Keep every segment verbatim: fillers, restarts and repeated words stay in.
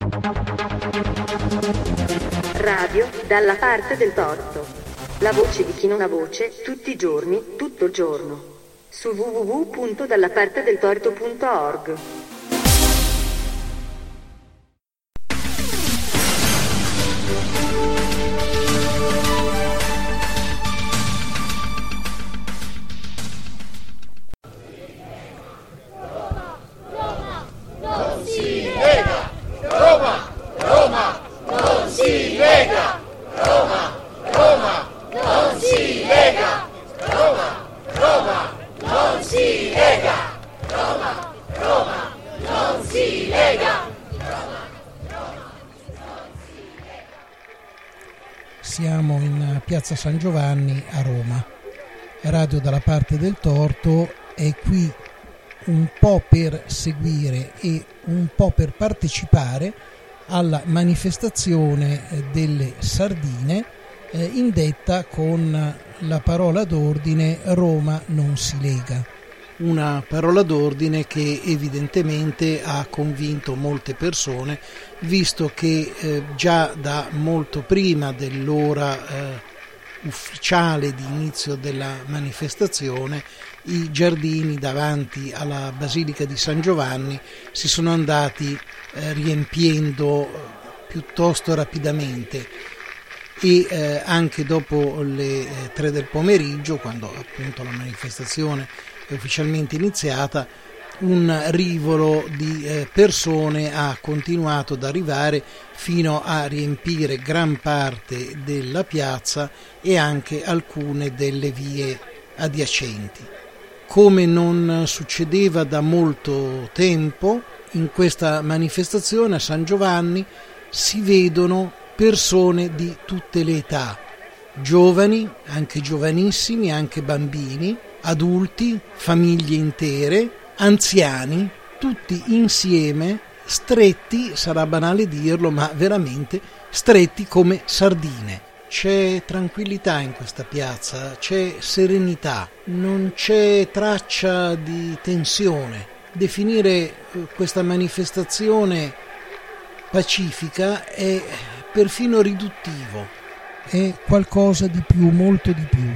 Radio dalla parte del torto. La voce di chi non ha voce, tutti i giorni, tutto il giorno. Su w w w punto dallapartedeltorto punto org. Siamo in Piazza San Giovanni a Roma. Radio dalla parte del torto è qui un po' per seguire e un po' per partecipare alla manifestazione delle sardine eh, indetta con la parola d'ordine Roma non si lega. Una parola d'ordine che evidentemente ha convinto molte persone, visto che eh, già da molto prima dell'ora eh, ufficiale di inizio della manifestazione i giardini davanti alla Basilica di San Giovanni si sono andati eh, riempiendo piuttosto rapidamente e eh, anche dopo le eh, tre del pomeriggio, quando appunto la manifestazione è ufficialmente iniziata, un rivolo di eh, persone ha continuato ad arrivare fino a riempire gran parte della piazza e anche alcune delle vie adiacenti. Come non succedeva da molto tempo, in questa manifestazione a San Giovanni si vedono persone di tutte le età, giovani, anche giovanissimi, anche bambini, adulti, famiglie intere, anziani, tutti insieme, stretti, sarà banale dirlo, ma veramente stretti come sardine. C'è tranquillità in questa piazza, c'è serenità, non c'è traccia di tensione. Definire questa manifestazione pacifica è perfino riduttivo, è qualcosa di più, molto di più.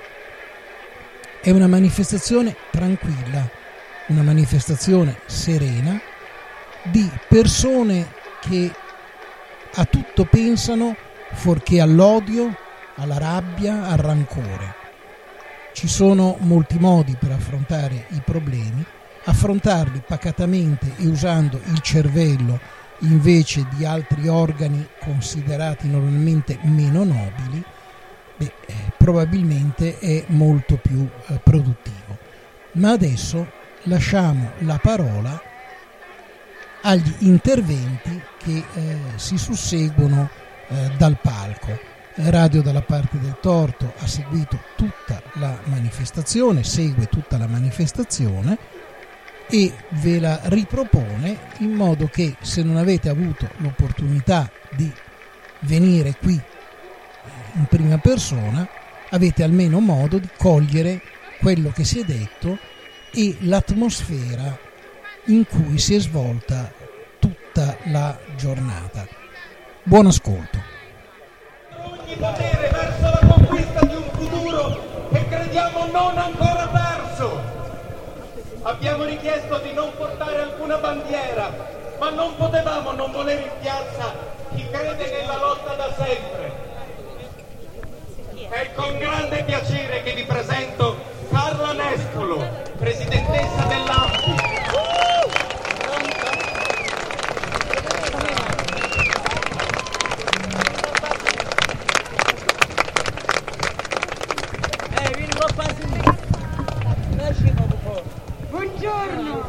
È una manifestazione tranquilla, una manifestazione serena di persone che a tutto pensano fuorché all'odio, alla rabbia, al rancore. Ci sono molti modi per affrontare i problemi, affrontarli pacatamente e usando il cervello invece di altri organi considerati normalmente meno nobili, beh, eh, probabilmente è molto più eh, produttivo. Ma adesso lasciamo la parola agli interventi che eh, si susseguono eh, dal palco. Radio dalla parte del torto ha seguito tutta la manifestazione, segue tutta la manifestazione e ve la ripropone in modo che, se non avete avuto l'opportunità di venire qui in prima persona, avete almeno modo di cogliere quello che si è detto e l'atmosfera in cui si è svolta tutta la giornata. Buon ascolto. Ogni potere verso la conquista di un futuro che crediamo non ancora perso. Abbiamo richiesto di non portare alcuna bandiera, ma non potevamo non volere in piazza chi crede nella lotta da sempre. È con grande piacere che vi presento Carla Nespolo, presidentessa dell'A N P I. Buongiorno,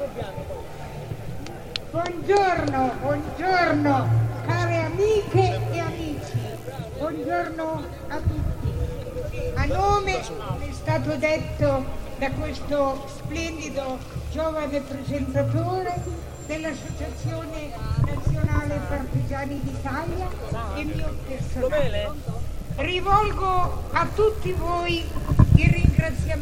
buongiorno, buongiorno, care amiche e amici, buongiorno a tutti. A nome, è stato detto da questo splendido giovane presentatore dell'Associazione Nazionale Partigiani d'Italia e mio personale, rivolgo a tutti voi il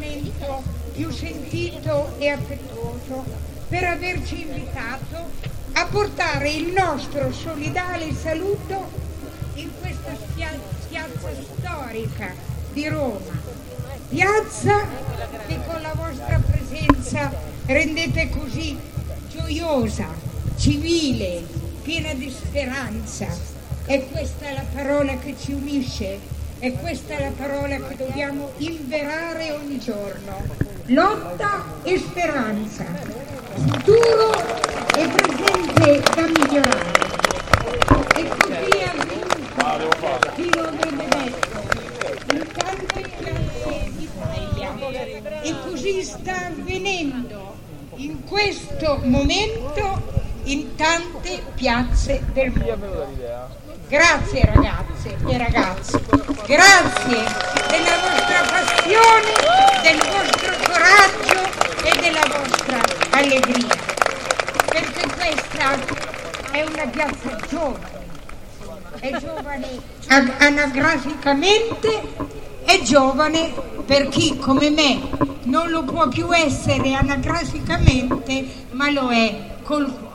ringraziamento più sentito e affettuoso per averci invitato a portare il nostro solidale saluto in questa piazza storica di Roma, piazza che con la vostra presenza rendete così gioiosa, civile, piena di speranza. E questa è la parola che ci unisce, e questa è la parola che dobbiamo inverare ogni giorno: lotta e speranza, futuro e presente da migliorare. E così è avvenuto, chi lo avrebbe detto, in tante piazze d'Italia, e così sta avvenendo in questo momento in tante piazze del mondo. Grazie ragazze e ragazzi, grazie della vostra passione, del vostro coraggio e della vostra allegria, perché questa è una piazza giovane, è giovane anagraficamente, è giovane per chi come me non lo può più essere anagraficamente, ma lo è col cuore.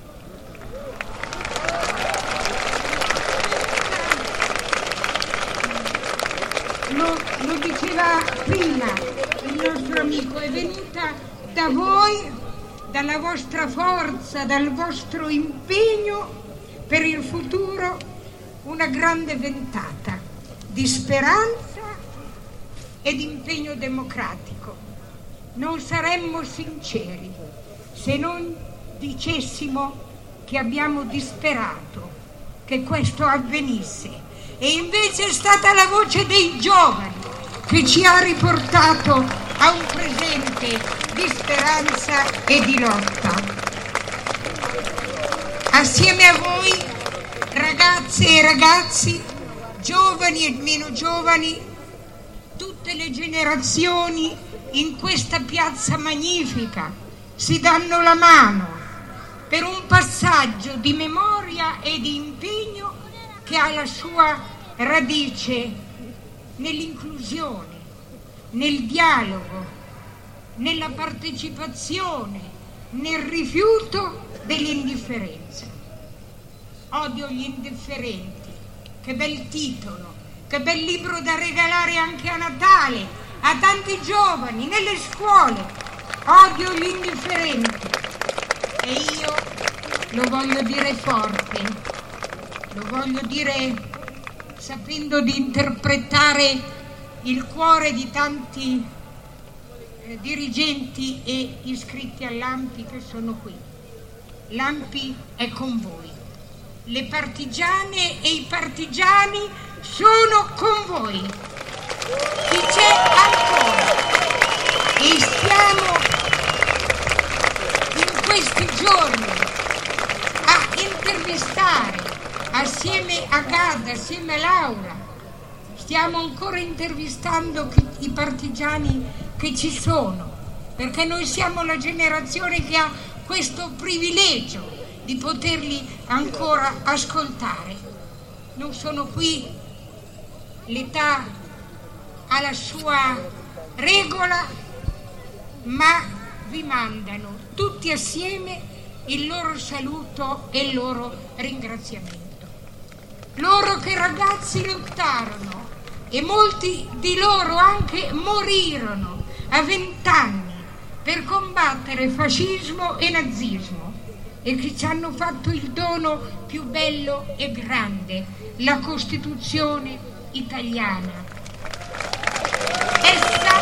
Lo, lo diceva prima il nostro amico, è venuta da voi, dalla vostra forza, dal vostro impegno per il futuro, una grande ventata di speranza e di impegno democratico. Non saremmo sinceri se non dicessimo che abbiamo disperato che questo avvenisse. E invece è stata la voce dei giovani che ci ha riportato a un presente di speranza e di lotta. Assieme a voi, ragazze e ragazzi, giovani e meno giovani, tutte le generazioni in questa piazza magnifica si danno la mano per un passaggio di memoria e di impegno che ha la sua radice nell'inclusione, nel dialogo, nella partecipazione, nel rifiuto dell'indifferenza. Odio gli indifferenti, che bel titolo, che bel libro da regalare anche a Natale, a tanti giovani, nelle scuole. Odio gli indifferenti. E io lo voglio dire forte. Lo voglio dire sapendo di interpretare il cuore di tanti eh, dirigenti e iscritti all'A M P I che sono qui. L'A M P I è con voi. Le partigiane e i partigiani sono con voi. Chi c'è ancora? E stiamo in questi giorni a intervistare assieme a Gad, assieme a Laura, stiamo ancora intervistando i partigiani che ci sono, perché noi siamo la generazione che ha questo privilegio di poterli ancora ascoltare. Non sono qui, l'età ha la sua regola, ma vi mandano tutti assieme il loro saluto e il loro ringraziamento. Loro che ragazzi lottarono e molti di loro anche morirono a vent'anni per combattere fascismo e nazismo, e che ci hanno fatto il dono più bello e grande, la Costituzione italiana. Essa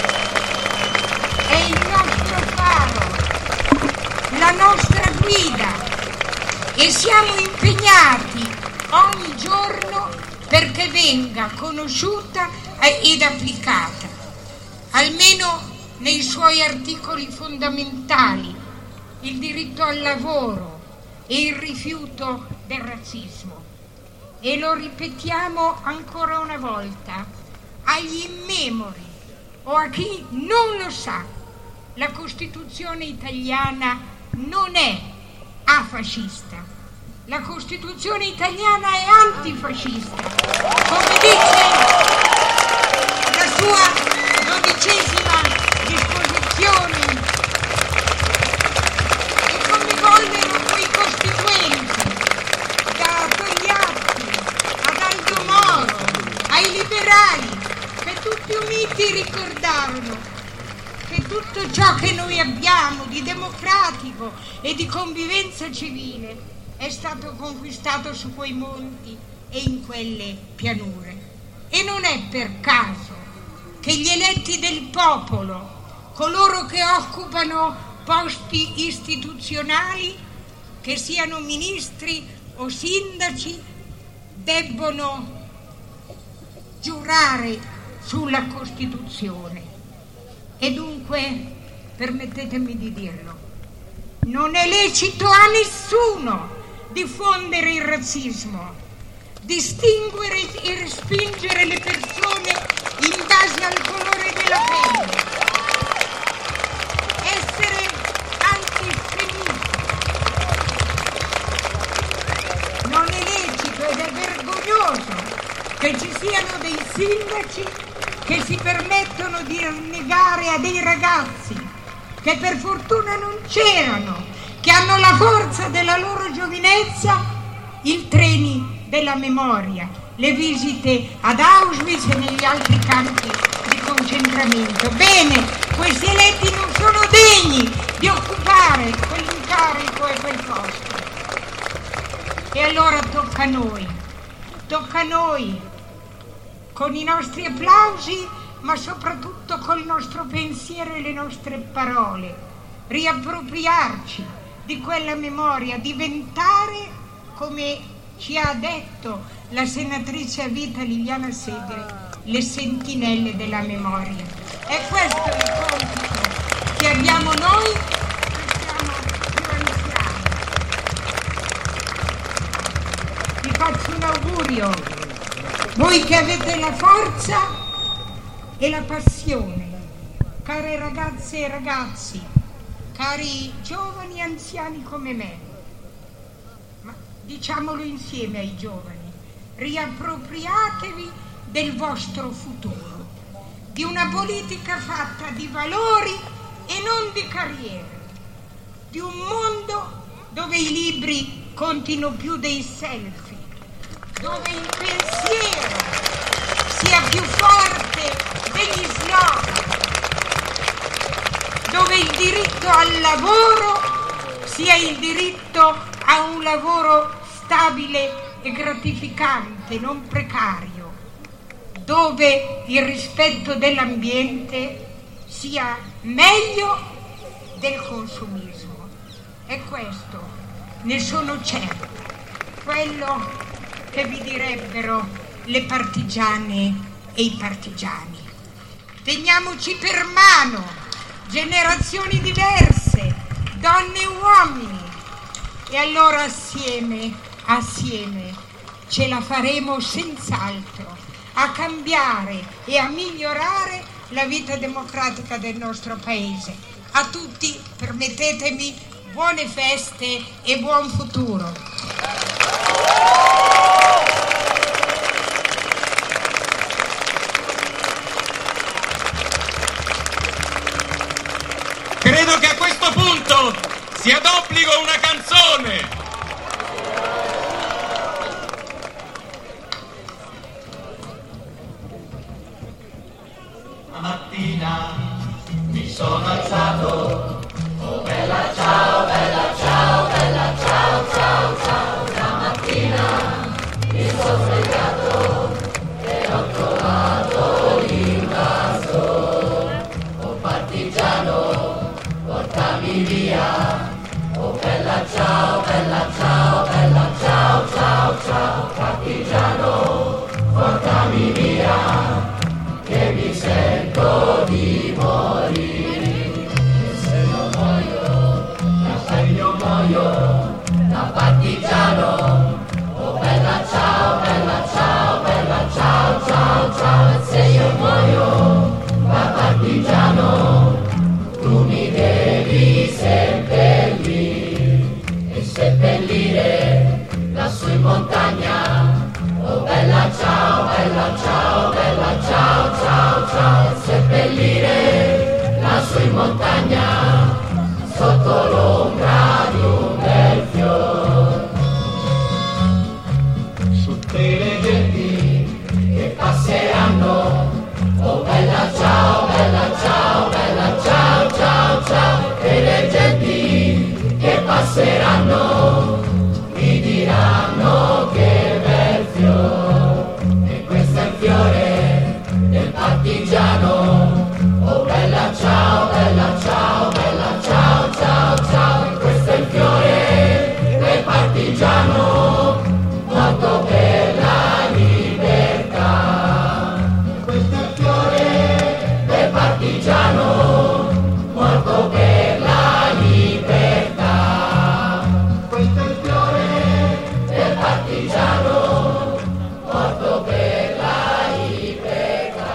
è il nostro faro, la nostra guida, e siamo impegnati ogni giorno perché venga conosciuta ed applicata, almeno nei suoi articoli fondamentali, il diritto al lavoro e il rifiuto del razzismo. E lo ripetiamo ancora una volta, agli immemori o a chi non lo sa, la Costituzione italiana non è afascista. La Costituzione italiana è antifascista, come dice la sua dodicesima disposizione, e come vollero quei costituzionalisti dimenticarono che tutto ciò che noi abbiamo di democratico e di convivenza civile è stato conquistato su quei monti e in quelle pianure. E non è per caso che gli eletti del popolo, coloro che occupano posti istituzionali, che siano ministri o sindaci, debbono giurare sulla Costituzione. E dunque, permettetemi di dirlo, non è lecito a nessuno diffondere il razzismo, distinguere e respingere le persone in base al colore della pelle, essere antisemiti. Non è lecito ed è vergognoso che ci siano dei sindaci che si permettono di negare a dei ragazzi che per fortuna non c'erano, che hanno la forza della loro giovinezza, i treni della memoria, le visite ad Auschwitz e negli altri campi di concentramento. Bene, questi eletti non sono degni di occupare quell'incarico e quel posto. E allora tocca a noi, tocca a noi, con i nostri applausi, ma soprattutto col nostro pensiero e le nostre parole, riappropriarci di quella memoria, diventare, come ci ha detto la senatrice a vita Liliana Segre, le sentinelle della memoria. È questo il compito che abbiamo noi che siamo più anziani. Vi faccio un augurio, voi che avete la forza e la passione, care ragazze e ragazzi, cari giovani e anziani come me, ma diciamolo insieme ai giovani, riappropriatevi del vostro futuro, di una politica fatta di valori e non di carriere, di un mondo dove i libri contino più dei selfie, dove il pensiero sia più forte degli slogan, dove il diritto al lavoro sia il diritto a un lavoro stabile e gratificante, non precario, dove il rispetto dell'ambiente sia meglio del consumismo. E questo, ne sono certa, quello che vi direbbero le partigiane e i partigiani. Teniamoci per mano, generazioni diverse, donne e uomini, e allora assieme, assieme, ce la faremo senz'altro a cambiare e a migliorare la vita democratica del nostro Paese. A tutti, permettetemi, buone feste e buon futuro. Credo che a questo punto sia d'obbligo una canzone. Stamattina mi sono alzato, oh bella ciao, bella ciao, bella ciao, ciao, ciao. Stamattina mi sono svegliato e ho trovato l'invasore. Oh partigiano, portami via, oh bella ciao, bella ciao, bella ciao, ciao, ciao. Partigiano, portami via, che mi sento di morire. Se io muoio, se io muoio da partigiano, oh bella ciao, bella ciao, bella ciao, ciao, ciao. Se io muoio da partigiano, tu mi devi seppellire e seppellire lassù in montagna. Oh bella ciao, bella ciao, bella ciao, ciao, ciao. Seppellire lassù in montagna, sotto l'ombra di un bel fior. Su le genti che passeranno, oh bella ciao, bella ciao. partigiano, morto per la libertà.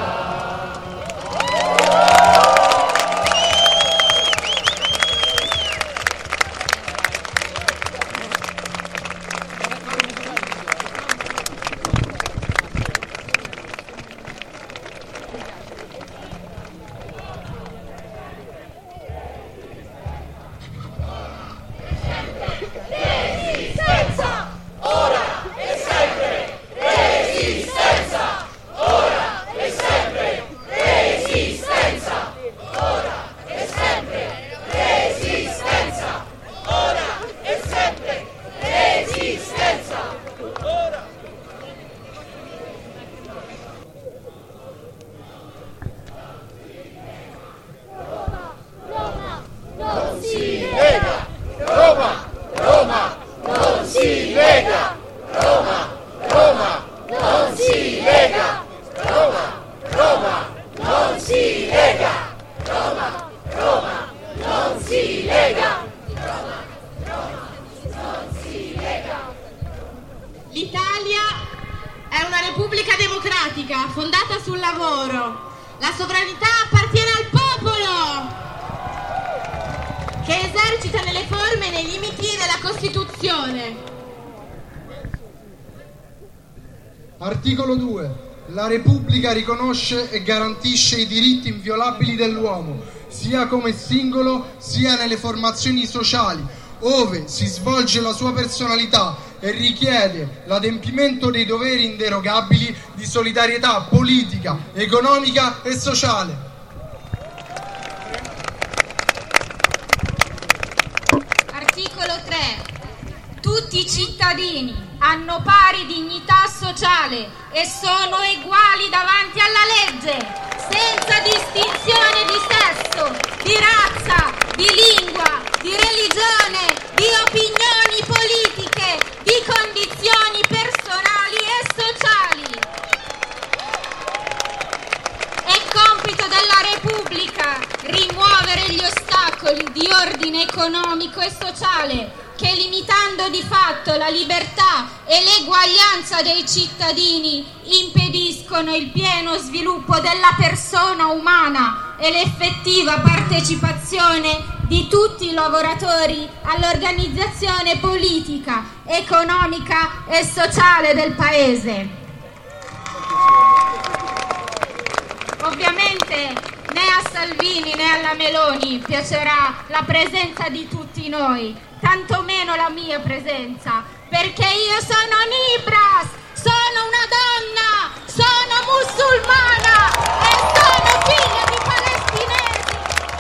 L'Italia è una repubblica democratica fondata sul lavoro. La sovranità appartiene al popolo, che esercita nelle forme e nei limiti della Costituzione. Articolo due. La Repubblica riconosce e garantisce i diritti inviolabili dell'uomo, sia come singolo sia nelle formazioni sociali, ove si svolge la sua personalità, e richiede l'adempimento dei doveri inderogabili di solidarietà politica, economica e sociale. Articolo tre. Tutti i cittadini hanno pari dignità sociale e sono uguali davanti alla legge, senza distinzione di sesso, di razza, di lingua, di religione, di opinioni politiche, di condizioni personali e sociali. È compito della Repubblica rimuovere gli ostacoli di ordine economico e sociale che, limitando di fatto la libertà e l'eguaglianza dei cittadini, impediscono il pieno sviluppo della persona umana e l'effettiva partecipazione di tutti i lavoratori all'organizzazione politica, economica e sociale del Paese. Ovviamente né a Salvini né alla Meloni piacerà la presenza di tutti noi, tantomeno la mia presenza, perché io sono Nibras, sono una donna, sono musulmana e sono figlia di palestinesi.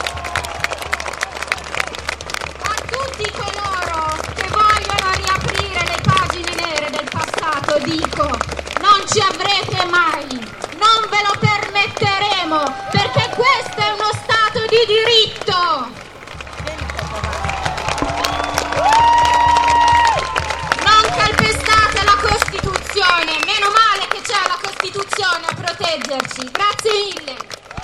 A tutti coloro che vogliono riaprire le pagine nere del passato dico: non ci avrete mai, non ve lo permetteremo, perché questo è uno Stato di diritto. Calpestate la Costituzione, meno male che c'è la Costituzione a proteggerci. Grazie mille.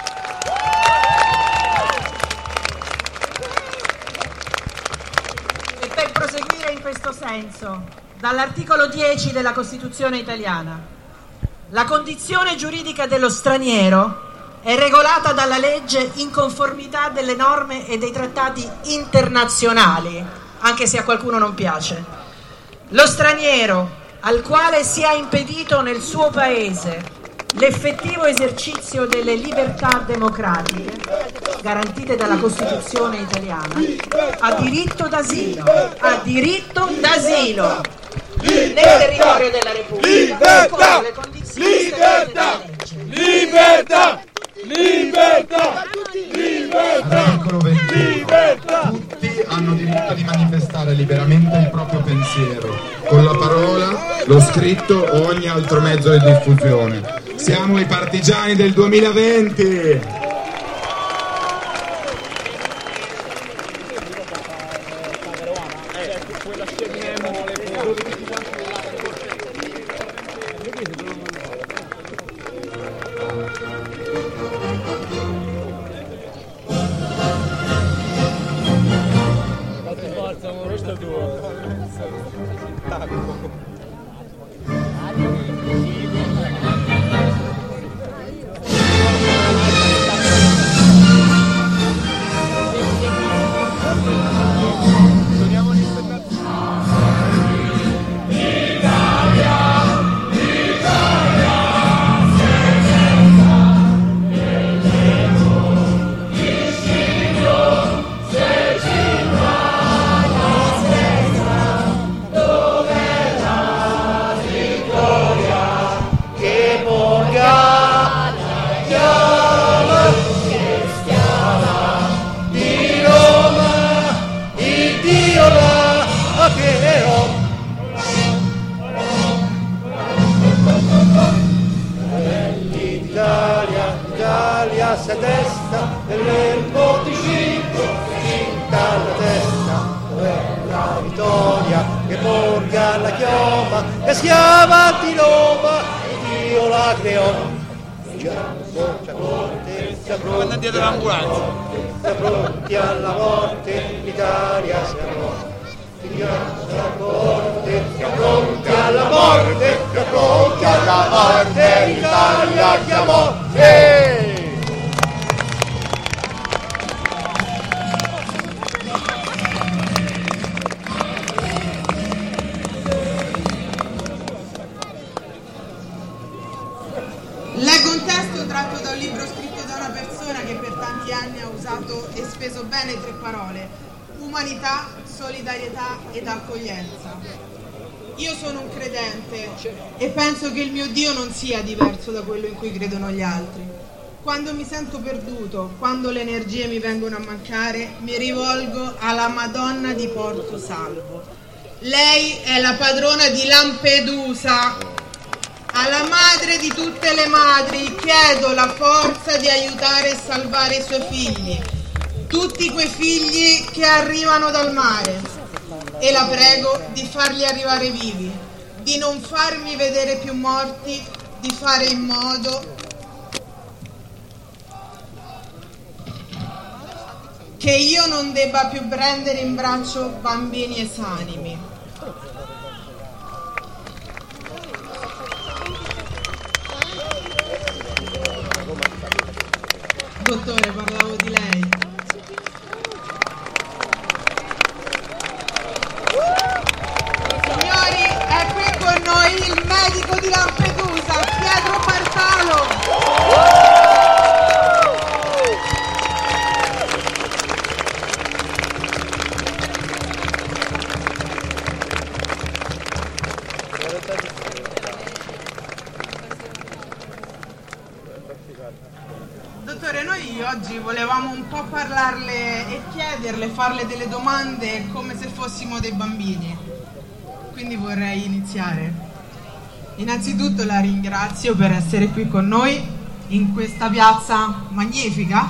E per proseguire in questo senso, dall'articolo dieci della Costituzione italiana, la condizione giuridica dello straniero è regolata dalla legge in conformità delle norme e dei trattati internazionali, anche se a qualcuno non piace. Lo straniero al quale sia impedito nel suo paese l'effettivo esercizio delle libertà democratiche garantite dalla Costituzione italiana ha diritto d'asilo, ha diritto d'asilo nel territorio della Repubblica con le condizioni stabilite dalla legge. Libertà! Libertà! Libertà! Articolo ventuno. Tutti hanno diritto di manifestare liberamente il proprio pensiero, con la parola, lo scritto o ogni altro mezzo di diffusione. Siamo i partigiani del duemilaventi! bassa destra dell'erbo di Cipro, cinta alla testa, la vittoria che porga la chioma, che schiava di Roma, e Dio la creò. Siamo già corte, siamo pronti all'ambulanza, siamo pronti alla morte, l'Italia siamo. Siamo pronti, siamo pronti alla morte, siamo pronti alla morte, l'Italia chiamò. Sì! Leggo un testo tratto da un libro scritto da una persona che per tanti anni ha usato e speso bene tre parole: umanità, solidarietà ed accoglienza. Io sono un credente e penso che il mio Dio non sia diverso da quello in cui credono gli altri. Quando mi sento perduto, quando le energie mi vengono a mancare, mi rivolgo alla Madonna di Porto Salvo. Lei è la padrona di Lampedusa. Alla madre di tutte le madri chiedo la forza di aiutare e salvare i suoi figli, tutti quei figli che arrivano dal mare, e la prego di farli arrivare vivi, di non farmi vedere più morti, di fare in modo che io non debba più prendere in braccio bambini esanimi. Dottore, parlavo di lei. Signori, è qui con noi il medico di Lampedusa, Pietro Partalo. Dottore, noi oggi volevamo un po' parlarle e chiederle, farle delle domande come se fossimo dei bambini. Quindi vorrei iniziare. Innanzitutto la ringrazio per essere qui con noi in questa piazza magnifica.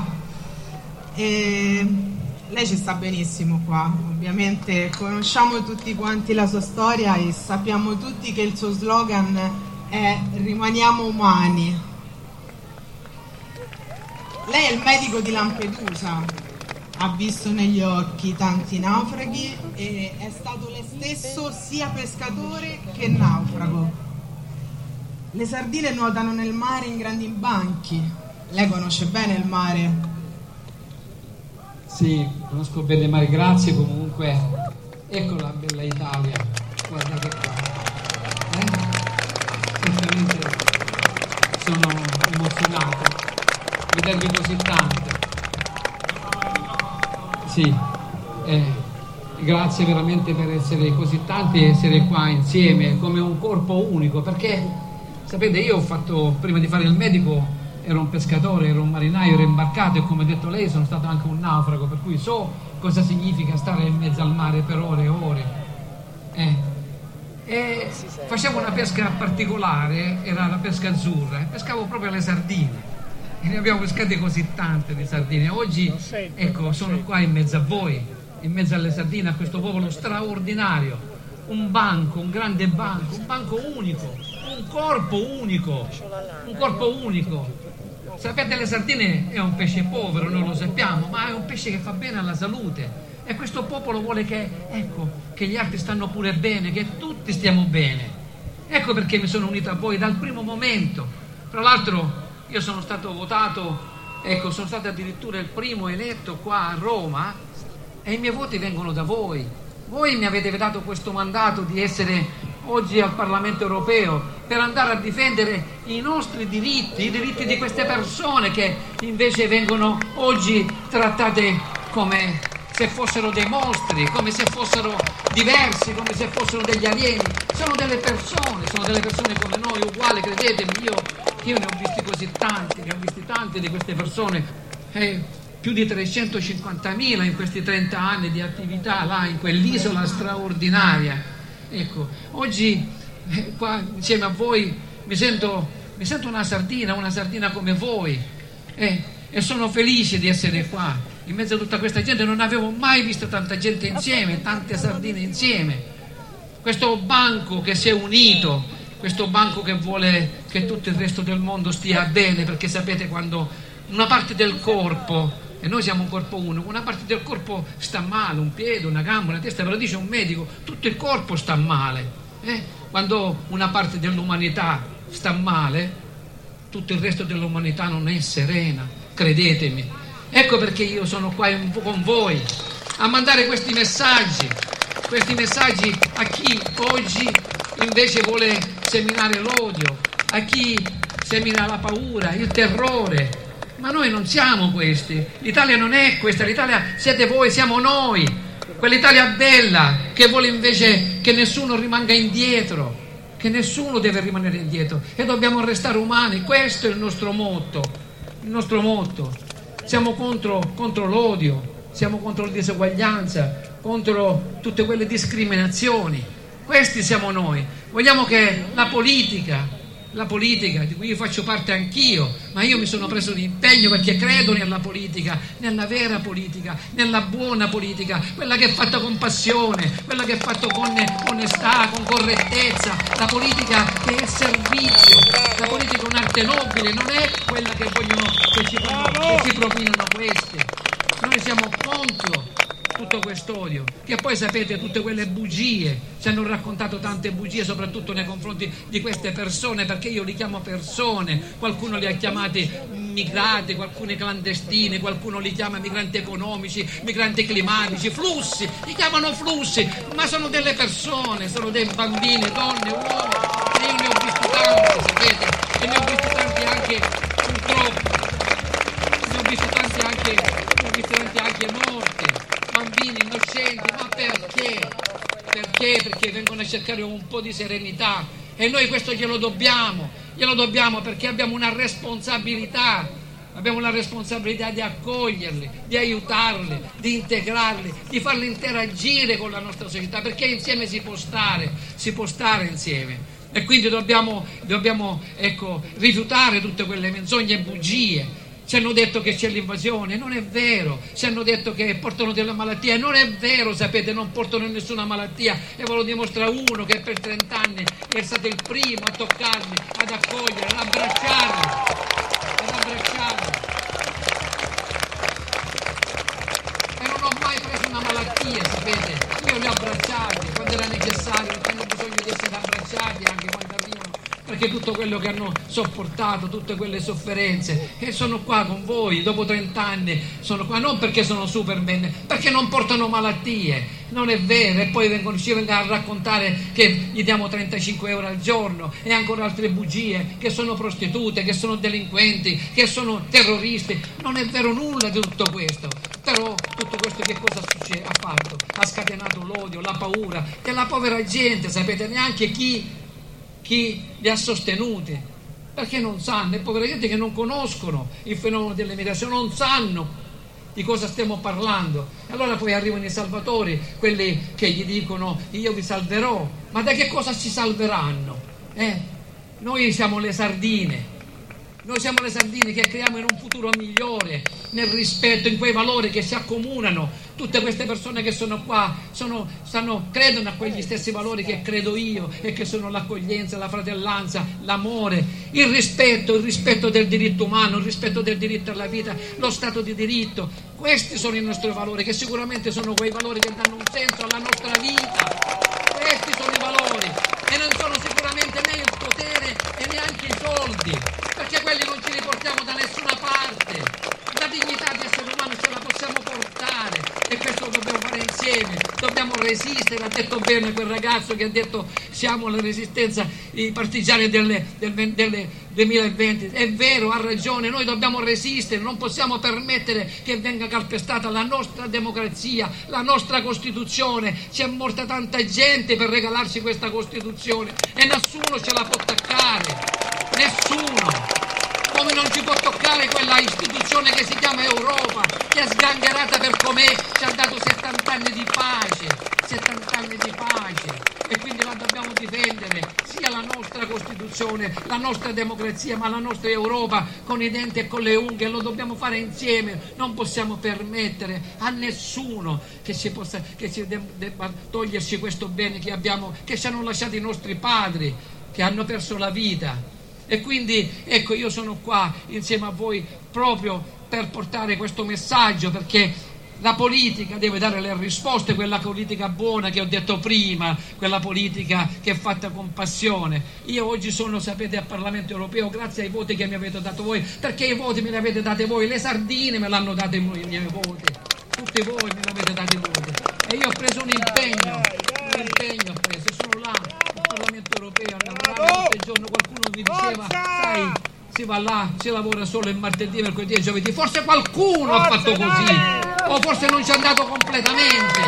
E lei ci sta benissimo qua. Ovviamente conosciamo tutti quanti la sua storia e sappiamo tutti che il suo slogan è "Rimaniamo umani". Lei è il medico di Lampedusa, ha visto negli occhi tanti naufraghi e è stato lei stesso sia pescatore che naufrago. Le sardine nuotano nel mare in grandi banchi. Lei conosce bene il mare? Sì, conosco bene il mare, grazie comunque. Ecco la bella Italia, guardate qua. Eh? Sinceramente sono emozionato. Vedervi così tante. Sì, eh, grazie veramente per essere così tanti e essere qua insieme come un corpo unico, perché sapete, io ho fatto, prima di fare il medico ero un pescatore, ero un marinaio, ero imbarcato e come ha detto lei sono stato anche un naufrago, per cui so cosa significa stare in mezzo al mare per ore e ore. Eh. E facevo una pesca particolare, era la pesca azzurra, e pescavo proprio le sardine. E ne abbiamo pescate così tante di sardine. Oggi, ecco, sono qua in mezzo a voi, in mezzo alle sardine, a questo popolo straordinario. Un banco, un grande banco, un banco unico, un corpo unico, un corpo unico. Sapete, le sardine è un pesce povero, noi lo sappiamo, ma è un pesce che fa bene alla salute. E questo popolo vuole che, ecco, che gli altri stanno pure bene, che tutti stiamo bene. Ecco perché mi sono unito a voi dal primo momento. Tra l'altro, io sono stato votato, ecco, sono stato addirittura il primo eletto qua a Roma e i miei voti vengono da voi. Voi mi avete dato questo mandato di essere oggi al Parlamento europeo per andare a difendere i nostri diritti, i diritti di queste persone che invece vengono oggi trattate come se fossero dei mostri, come se fossero diversi, come se fossero degli alieni. Sono delle persone, sono delle persone come noi, uguali, credetemi, io Io ne ho visti così tanti, ne ho visti tante di queste persone, eh, più di trecentocinquantamila in questi trenta anni di attività là in quell'isola straordinaria. Ecco, oggi eh, qua insieme a voi mi sento, mi sento una sardina, una sardina come voi. Eh, e sono felice di essere qua in mezzo a tutta questa gente. Non avevo mai visto tanta gente insieme, tante sardine insieme, questo banco che si è unito, questo banco che vuole che tutto il resto del mondo stia bene, perché sapete, quando una parte del corpo, e noi siamo un corpo unico, una parte del corpo sta male, un piede, una gamba, una testa, ve lo dice un medico, tutto il corpo sta male, eh? Quando una parte dell'umanità sta male, tutto il resto dell'umanità non è serena, credetemi. Ecco perché io sono qua con voi a mandare questi messaggi, questi messaggi a chi oggi invece vuole seminare l'odio, a chi semina la paura, il terrore. Ma noi non siamo questi, l'Italia non è questa, l'Italia siete voi, siamo noi, quell'Italia bella che vuole invece che nessuno rimanga indietro, che nessuno deve rimanere indietro e dobbiamo restare umani. Questo è il nostro motto, il nostro motto. Siamo contro, contro l'odio, siamo contro la diseguaglianza, contro tutte quelle discriminazioni. Questi siamo noi. Vogliamo che la politica, la politica di cui io faccio parte anch'io, ma io mi sono preso l'impegno perché credo nella politica, nella vera politica, nella buona politica, quella che è fatta con passione, quella che è fatta con onestà, con correttezza, la politica che è servizio, la politica è un'arte nobile, non è quella che vogliono che ci, che ci propinano queste. Noi siamo contro tutto quest'odio, che poi sapete tutte quelle bugie, ci hanno raccontato tante bugie soprattutto nei confronti di queste persone, perché io li chiamo persone, qualcuno li ha chiamati migrati, qualcuno clandestini, qualcuno li chiama migranti economici, migranti climatici, flussi, li chiamano flussi, ma sono delle persone, sono dei bambini, donne, uomini, e io ne ho visti tanti, sapete, e ne ho visti tanti anche purtroppo, ne ho visti tanti anche, ne ho visti tanti anche morti, bambini innocenti. Ma perché? Perché? Perché vengono a cercare un po' di serenità e noi questo glielo dobbiamo, glielo dobbiamo perché abbiamo una responsabilità, abbiamo la responsabilità di accoglierli, di aiutarli, di integrarli, di farli interagire con la nostra società, perché insieme si può stare, si può stare insieme. E quindi dobbiamo, dobbiamo ecco, rifiutare tutte quelle menzogne e bugie. Ci hanno detto che c'è l'invasione, non è vero. Ci hanno detto che portano delle malattie, non è vero, sapete, non portano nessuna malattia. E ve lo dimostra uno che per trent'anni è stato il primo a toccarli, ad accoglierli, ad abbracciarli, ad abbracciarli. E non ho mai preso una malattia, sapete. Io li ho abbracciati quando era necessario, perché hanno bisogno di essere abbracciati anche quando arrivano, perché tutto quello che hanno sopportato, tutte quelle sofferenze, e sono qua con voi dopo trent'anni, sono qua non perché sono Superman, perché non portano malattie, non è vero. E poi vengono, ci vengono a raccontare che gli diamo trentacinque euro al giorno e ancora altre bugie, che sono prostitute, che sono delinquenti, che sono terroristi. Non è vero nulla di tutto questo. Però tutto questo che cosa succede? Ha fatto? Ha scatenato l'odio, la paura della povera gente, sapete, neanche chi chi li ha sostenuti, perché non sanno, è povera gente che non conoscono il fenomeno dell'immigrazione, non sanno di cosa stiamo parlando. Allora poi arrivano i salvatori, quelli che gli dicono io vi salverò, ma da che cosa ci salveranno? Eh? Noi siamo le sardine, noi siamo le sardine che creiamo in un futuro migliore, nel rispetto, in quei valori che si accomunano. Tutte queste persone che sono qua sono, stanno, credono a quegli stessi valori che credo io, e che sono l'accoglienza, la fratellanza, l'amore, il rispetto, il rispetto del diritto umano, il rispetto del diritto alla vita, lo Stato di diritto. Questi sono i nostri valori, che sicuramente sono quei valori che danno un senso alla nostra vita. Questi sono i valori, e non sono sicuramente né il potere e neanche i soldi, perché quelli non ci riportiamo da nessuna parte. La dignità di essere umano ce la possiamo portare, e questo lo dobbiamo fare insieme. Dobbiamo resistere, ha detto bene quel ragazzo che ha detto siamo la resistenza, i partigiani delle, del, del duemilaventi. È vero, ha ragione, noi dobbiamo resistere, non possiamo permettere che venga calpestata la nostra democrazia, la nostra Costituzione. Ci è morta tanta gente per regalarci questa Costituzione e nessuno ce la può attaccare, nessuno. Come non ci può toccare quella istituzione che si chiama Europa, che è sgangherata per com'è, ci ha dato settanta anni di pace, settanta anni di pace, e quindi la dobbiamo difendere, sia la la nostra Costituzione, la nostra democrazia, ma la nostra Europa con i denti e con le unghie. Lo dobbiamo fare insieme. Non possiamo permettere a nessuno che si possa che si debba toglierci questo bene che abbiamo, che ci hanno lasciato i nostri padri, che hanno perso la vita. E quindi ecco, io sono qua insieme a voi proprio per portare questo messaggio, perché la politica deve dare le risposte, quella politica buona che ho detto prima, quella politica che è fatta con passione. Io oggi sono, sapete, al Parlamento Europeo grazie ai voti che mi avete dato voi, perché i voti me li avete dati voi, le sardine me l'hanno dato i miei voti, tutti voi me li avete dati voti, e io ho preso un impegno, un impegno ho preso, sono là al Parlamento Europeo a lavorare tutto il giorno. Qualcuno mi diceva, sai, si va là, si lavora solo il martedì, mercoledì e giovedì. Forse qualcuno ha fatto così, o forse non ci è andato completamente,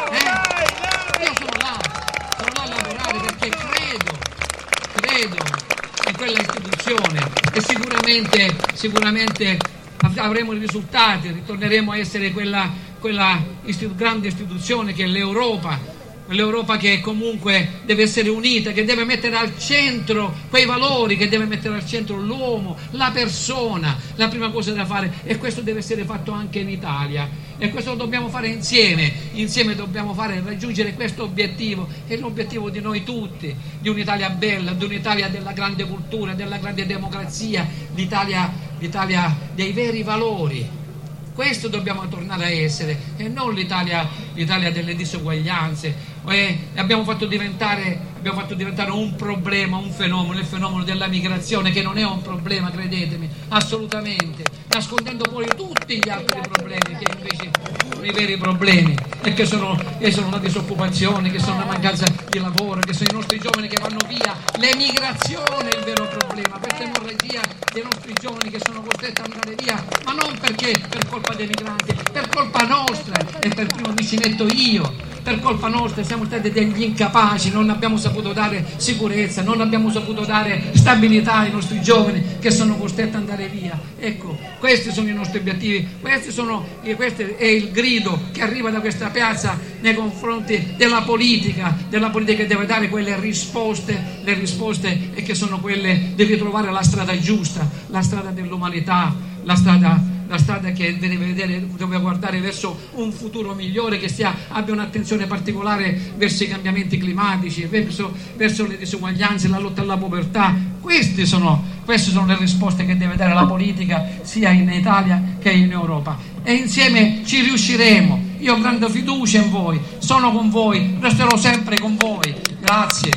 eh? Io sono là, sono là a lavorare perché credo, credo in quella istituzione, e sicuramente, sicuramente avremo i risultati, ritorneremo a essere quella, quella istitu- grande istituzione che è l'Europa. L'Europa che comunque deve essere unita, che deve mettere al centro quei valori, che deve mettere al centro l'uomo, la persona, la prima cosa da fare, e questo deve essere fatto anche in Italia, e questo lo dobbiamo fare insieme, insieme dobbiamo fare raggiungere questo obiettivo, è l'obiettivo di noi tutti, di un'Italia bella, di un'Italia della grande cultura, della grande democrazia, l'Italia, l'Italia dei veri valori. Questo dobbiamo tornare a essere, e non l'Italia, l'Italia delle disuguaglianze. E abbiamo fatto diventare, abbiamo fatto diventare un problema, un fenomeno, il fenomeno della migrazione, che non è un problema, credetemi, assolutamente, nascondendo poi tutti gli altri problemi che invece sono i veri problemi, e che sono, che sono la disoccupazione, che sono la mancanza di lavoro, che sono i nostri giovani che vanno via. L'emigrazione è il vero problema, questa emorragia dei nostri giovani che sono costretti ad andare via, ma non perché per colpa dei migranti, per colpa nostra, e per primo mi ci metto io. Per colpa nostra siamo stati degli incapaci, non abbiamo saputo dare sicurezza, non abbiamo saputo dare stabilità ai nostri giovani che sono costretti ad andare via. Ecco, questi sono i nostri obiettivi, questi sono, questo è il grido che arriva da questa piazza nei confronti della politica, della politica che deve dare quelle risposte, le risposte e che sono quelle di ritrovare la strada giusta, la strada dell'umanità, la strada la strada che deve vedere, deve guardare verso un futuro migliore, che sia, abbia un'attenzione particolare verso i cambiamenti climatici, verso, verso le disuguaglianze, la lotta alla povertà. Queste sono, queste sono le risposte che deve dare la politica sia in Italia che in Europa, e insieme ci riusciremo. Io ho grande fiducia in voi, sono con voi, resterò sempre con voi. Grazie.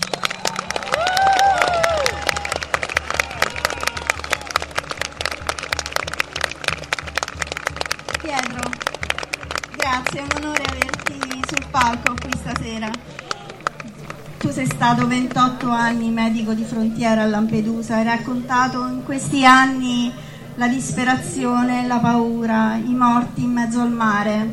Pietro, grazie, è un onore averti sul palco qui stasera. Tu sei stato ventotto anni medico di frontiera a Lampedusa, hai raccontato in questi anni la disperazione, la paura, i morti in mezzo al mare,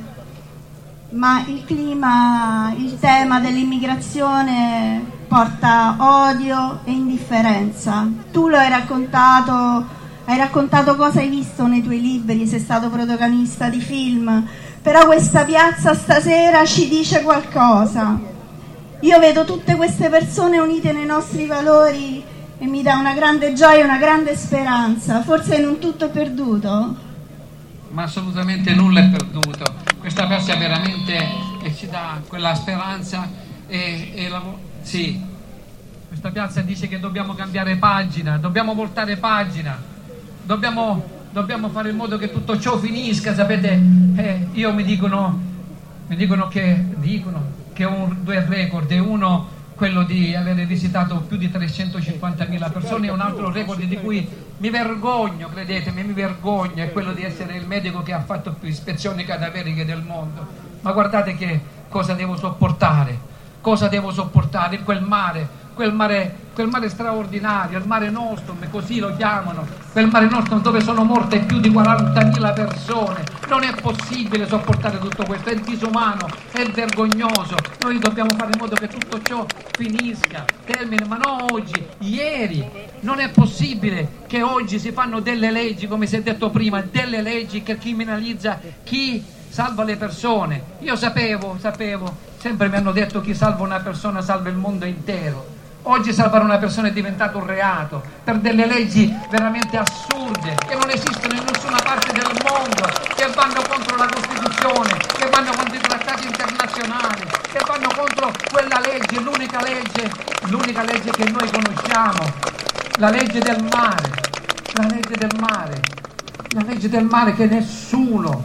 ma il clima, il tema dell'immigrazione porta odio e indifferenza. Tu lo hai raccontato. Hai raccontato cosa hai visto nei tuoi libri, sei stato protagonista di film, però questa piazza stasera ci dice qualcosa. Io vedo tutte queste persone unite nei nostri valori e mi dà una grande gioia e una grande speranza. Forse non tutto è perduto? Ma assolutamente nulla è perduto. Questa piazza veramente eh, ci dà quella speranza e, e la, sì, questa piazza dice che dobbiamo cambiare pagina, dobbiamo voltare pagina. Dobbiamo, dobbiamo fare in modo che tutto ciò finisca, sapete, eh, io mi dicono, mi dicono che, dicono che ho un, due record, e uno quello di avere visitato più di trecentocinquantamila persone, e un altro record di cui mi vergogno, credetemi, mi vergogno, è quello di essere il medico che ha fatto più ispezioni cadaveriche del mondo. Ma guardate che cosa devo sopportare, cosa devo sopportare in quel mare, quel mare, quel mare straordinario, il mare nostrum, così lo chiamano, quel mare nostrum dove sono morte più di quarantamila persone. Non è possibile sopportare tutto questo, è disumano, è vergognoso. Noi dobbiamo fare in modo che tutto ciò finisca, termine, ma non oggi, ieri. Non è possibile che oggi si fanno delle leggi, come si è detto prima, delle leggi che criminalizza chi salva le persone. Io sapevo, sapevo, sempre mi hanno detto chi salva una persona salva il mondo intero. Oggi salvare una persona è diventato un reato per delle leggi veramente assurde che non esistono in nessuna parte del mondo, che vanno contro la Costituzione, che vanno contro i trattati internazionali, che vanno contro quella legge, l'unica legge, l'unica legge che noi conosciamo, la legge del mare, la legge del mare, la legge del mare che nessuno,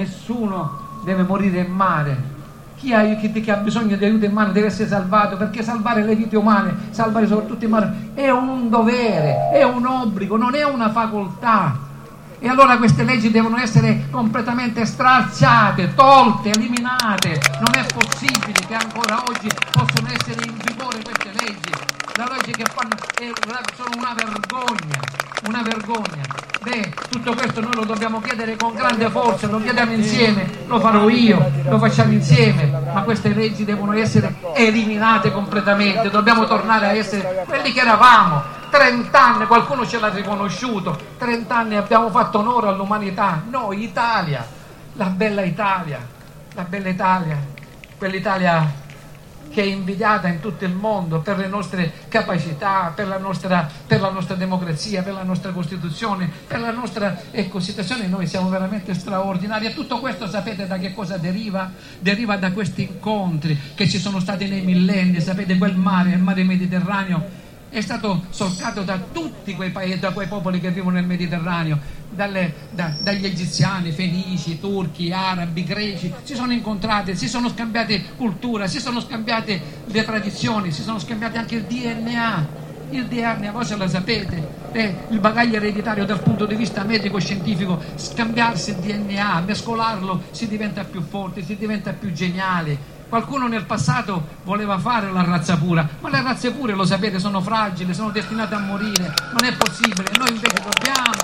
nessuno deve morire in mare. Chi ha, chi, chi ha bisogno di aiuto in mare deve essere salvato, perché salvare le vite umane, salvare soprattutto in mare, è un dovere, è un obbligo, non è una facoltà. E allora queste leggi devono essere completamente stralciate, tolte, eliminate. Non è possibile che ancora oggi possano essere in vigore queste leggi. Le leggi che fanno sono una vergogna, una vergogna. Beh, tutto questo noi lo dobbiamo chiedere con grande forza, lo chiediamo insieme, lo farò io, lo facciamo insieme, ma queste leggi devono essere eliminate completamente, dobbiamo tornare a essere quelli che eravamo. trent'anni, qualcuno ce l'ha riconosciuto, trent'anni abbiamo fatto onore all'umanità, noi, Italia, la bella Italia, la bella Italia, quell'Italia che è invidiata in tutto il mondo per le nostre capacità, per la nostra, per la nostra democrazia, per la nostra Costituzione, per la nostra ecco, situazione. Noi siamo veramente straordinari e tutto questo sapete da che cosa deriva? Deriva da questi incontri che ci sono stati nei millenni. Sapete, quel mare, il mare Mediterraneo, è stato solcato da tutti quei paesi, da quei popoli che vivono nel Mediterraneo, dalle, da, dagli egiziani, fenici, turchi, arabi, greci, si sono incontrati, si sono scambiate cultura, si sono scambiate le tradizioni, si sono scambiati anche il D N A. Il D N A, voi se lo sapete, eh, il bagaglio ereditario dal punto di vista medico-scientifico, scambiarsi il D N A, mescolarlo, si diventa più forte, si diventa più geniale. Qualcuno nel passato voleva fare la razza pura, ma le razze pure, lo sapete, sono fragili, sono destinate a morire, non è possibile. Noi invece dobbiamo,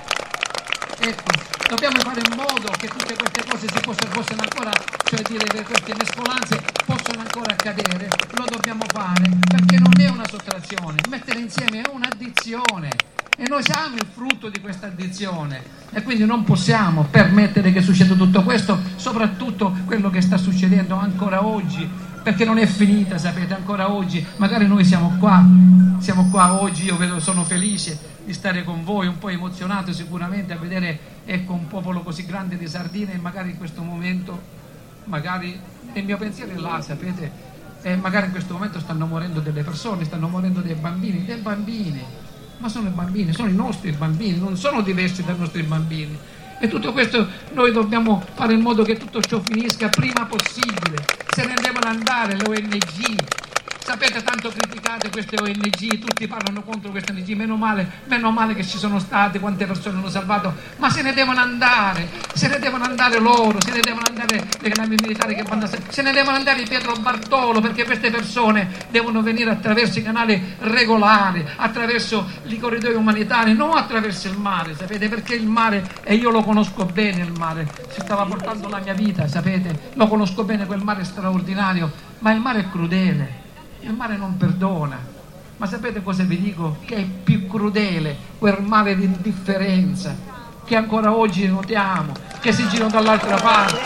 ecco, dobbiamo fare in modo che tutte queste cose si possano, possano ancora, cioè dire che queste mescolanze possano ancora accadere, lo dobbiamo fare, perché non è una sottrazione, mettere insieme è un'addizione. E noi siamo il frutto di questa addizione e quindi non possiamo permettere che succeda tutto questo, soprattutto quello che sta succedendo ancora oggi, perché non è finita, sapete, ancora oggi. Magari noi siamo qua, siamo qua oggi, io vedo, sono felice di stare con voi, un po' emozionato sicuramente a vedere ecco, un popolo così grande di sardine e magari in questo momento, magari il mio pensiero è là, sapete, e magari in questo momento stanno morendo delle persone, stanno morendo dei bambini, dei bambini. Ma sono i bambini, sono i nostri bambini, non sono diversi dai nostri bambini. E tutto questo noi dobbiamo fare in modo che tutto ciò finisca prima possibile. Se ne devono andare le O N G. Sapete, tanto criticate queste O N G, tutti parlano contro queste O N G, meno male, meno male che ci sono state, quante persone hanno salvato, ma se ne devono andare, se ne devono andare loro, se ne devono andare le navi militari che vanno a se ne devono andare Pietro Bartolo, perché queste persone devono venire attraverso i canali regolari, attraverso i corridoi umanitari, non attraverso il mare, sapete, perché il mare, e io lo conosco bene il mare, si stava portando la mia vita, sapete, lo conosco bene quel mare straordinario, ma il mare è crudele. Il mare non perdona, ma sapete cosa vi dico? Che è più crudele quel mare di indifferenza che ancora oggi notiamo, che si girano dall'altra parte.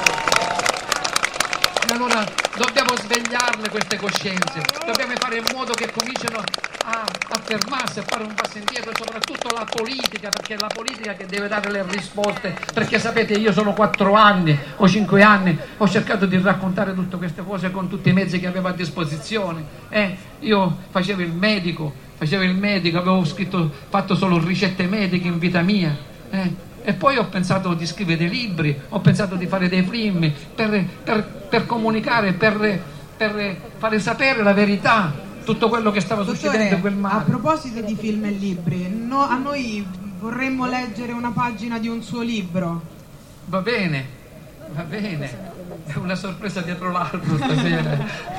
E allora dobbiamo svegliarle queste coscienze, dobbiamo fare in modo che cominciano a, a fermarsi, a fare un passo indietro, soprattutto la politica, perché è la politica che deve dare le risposte, perché sapete, io sono quattro anni o cinque anni, ho cercato di raccontare tutte queste cose con tutti i mezzi che avevo a disposizione, eh, io facevo il medico, facevo il medico, avevo scritto, fatto solo ricette mediche in vita mia, eh, e poi ho pensato di scrivere dei libri, ho pensato di fare dei film per, per, per comunicare, per, per fare sapere la verità, tutto quello che stava Dottore, succedendo in quel mare. A proposito di film e libri, no, a noi vorremmo leggere una pagina di un suo libro. Va bene, va bene, è una sorpresa dietro l'altro stasera.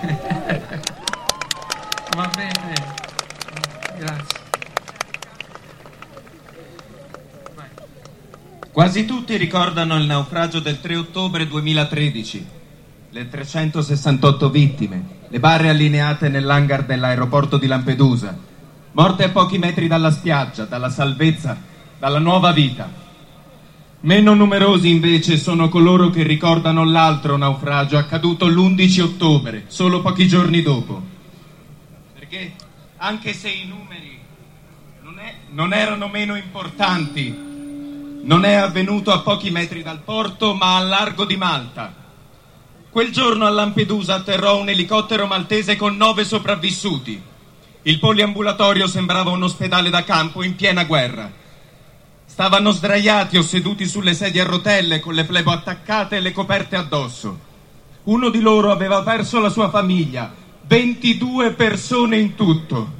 Va bene, grazie. Vai. Quasi tutti ricordano il naufragio del tre ottobre duemilatredici, le trecentosessantotto vittime, le barre allineate nell'hangar dell'aeroporto di Lampedusa, morte a pochi metri dalla spiaggia, dalla salvezza, dalla nuova vita. Meno numerosi invece sono coloro che ricordano l'altro naufragio accaduto l'undici ottobre, solo pochi giorni dopo. Perché anche se i numeri non, è, non erano meno importanti. Non è avvenuto a pochi metri dal porto, ma al largo di Malta. Quel giorno a Lampedusa atterrò un elicottero maltese con nove sopravvissuti. Il poliambulatorio sembrava un ospedale da campo in piena guerra. Stavano sdraiati o seduti sulle sedie a rotelle con le flebo attaccate e le coperte addosso. Uno di loro aveva perso la sua famiglia, ventidue persone in tutto.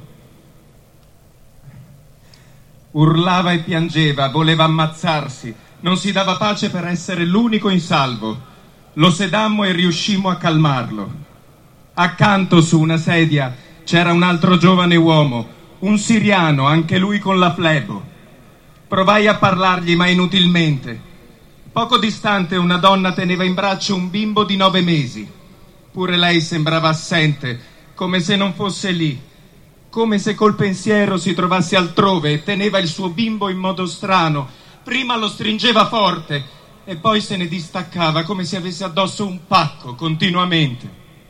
Urlava e piangeva, voleva ammazzarsi, non si dava pace per essere l'unico in salvo. Lo sedammo e riuscimmo a calmarlo. Accanto su una sedia c'era un altro giovane uomo, un siriano, anche lui con la flebo. Provai a parlargli, ma inutilmente. Poco distante una donna teneva in braccio un bimbo di nove mesi. Pure lei sembrava assente, come se non fosse lì. Come se col pensiero si trovasse altrove e teneva il suo bimbo in modo strano. Prima lo stringeva forte e poi se ne distaccava come se avesse addosso un pacco continuamente.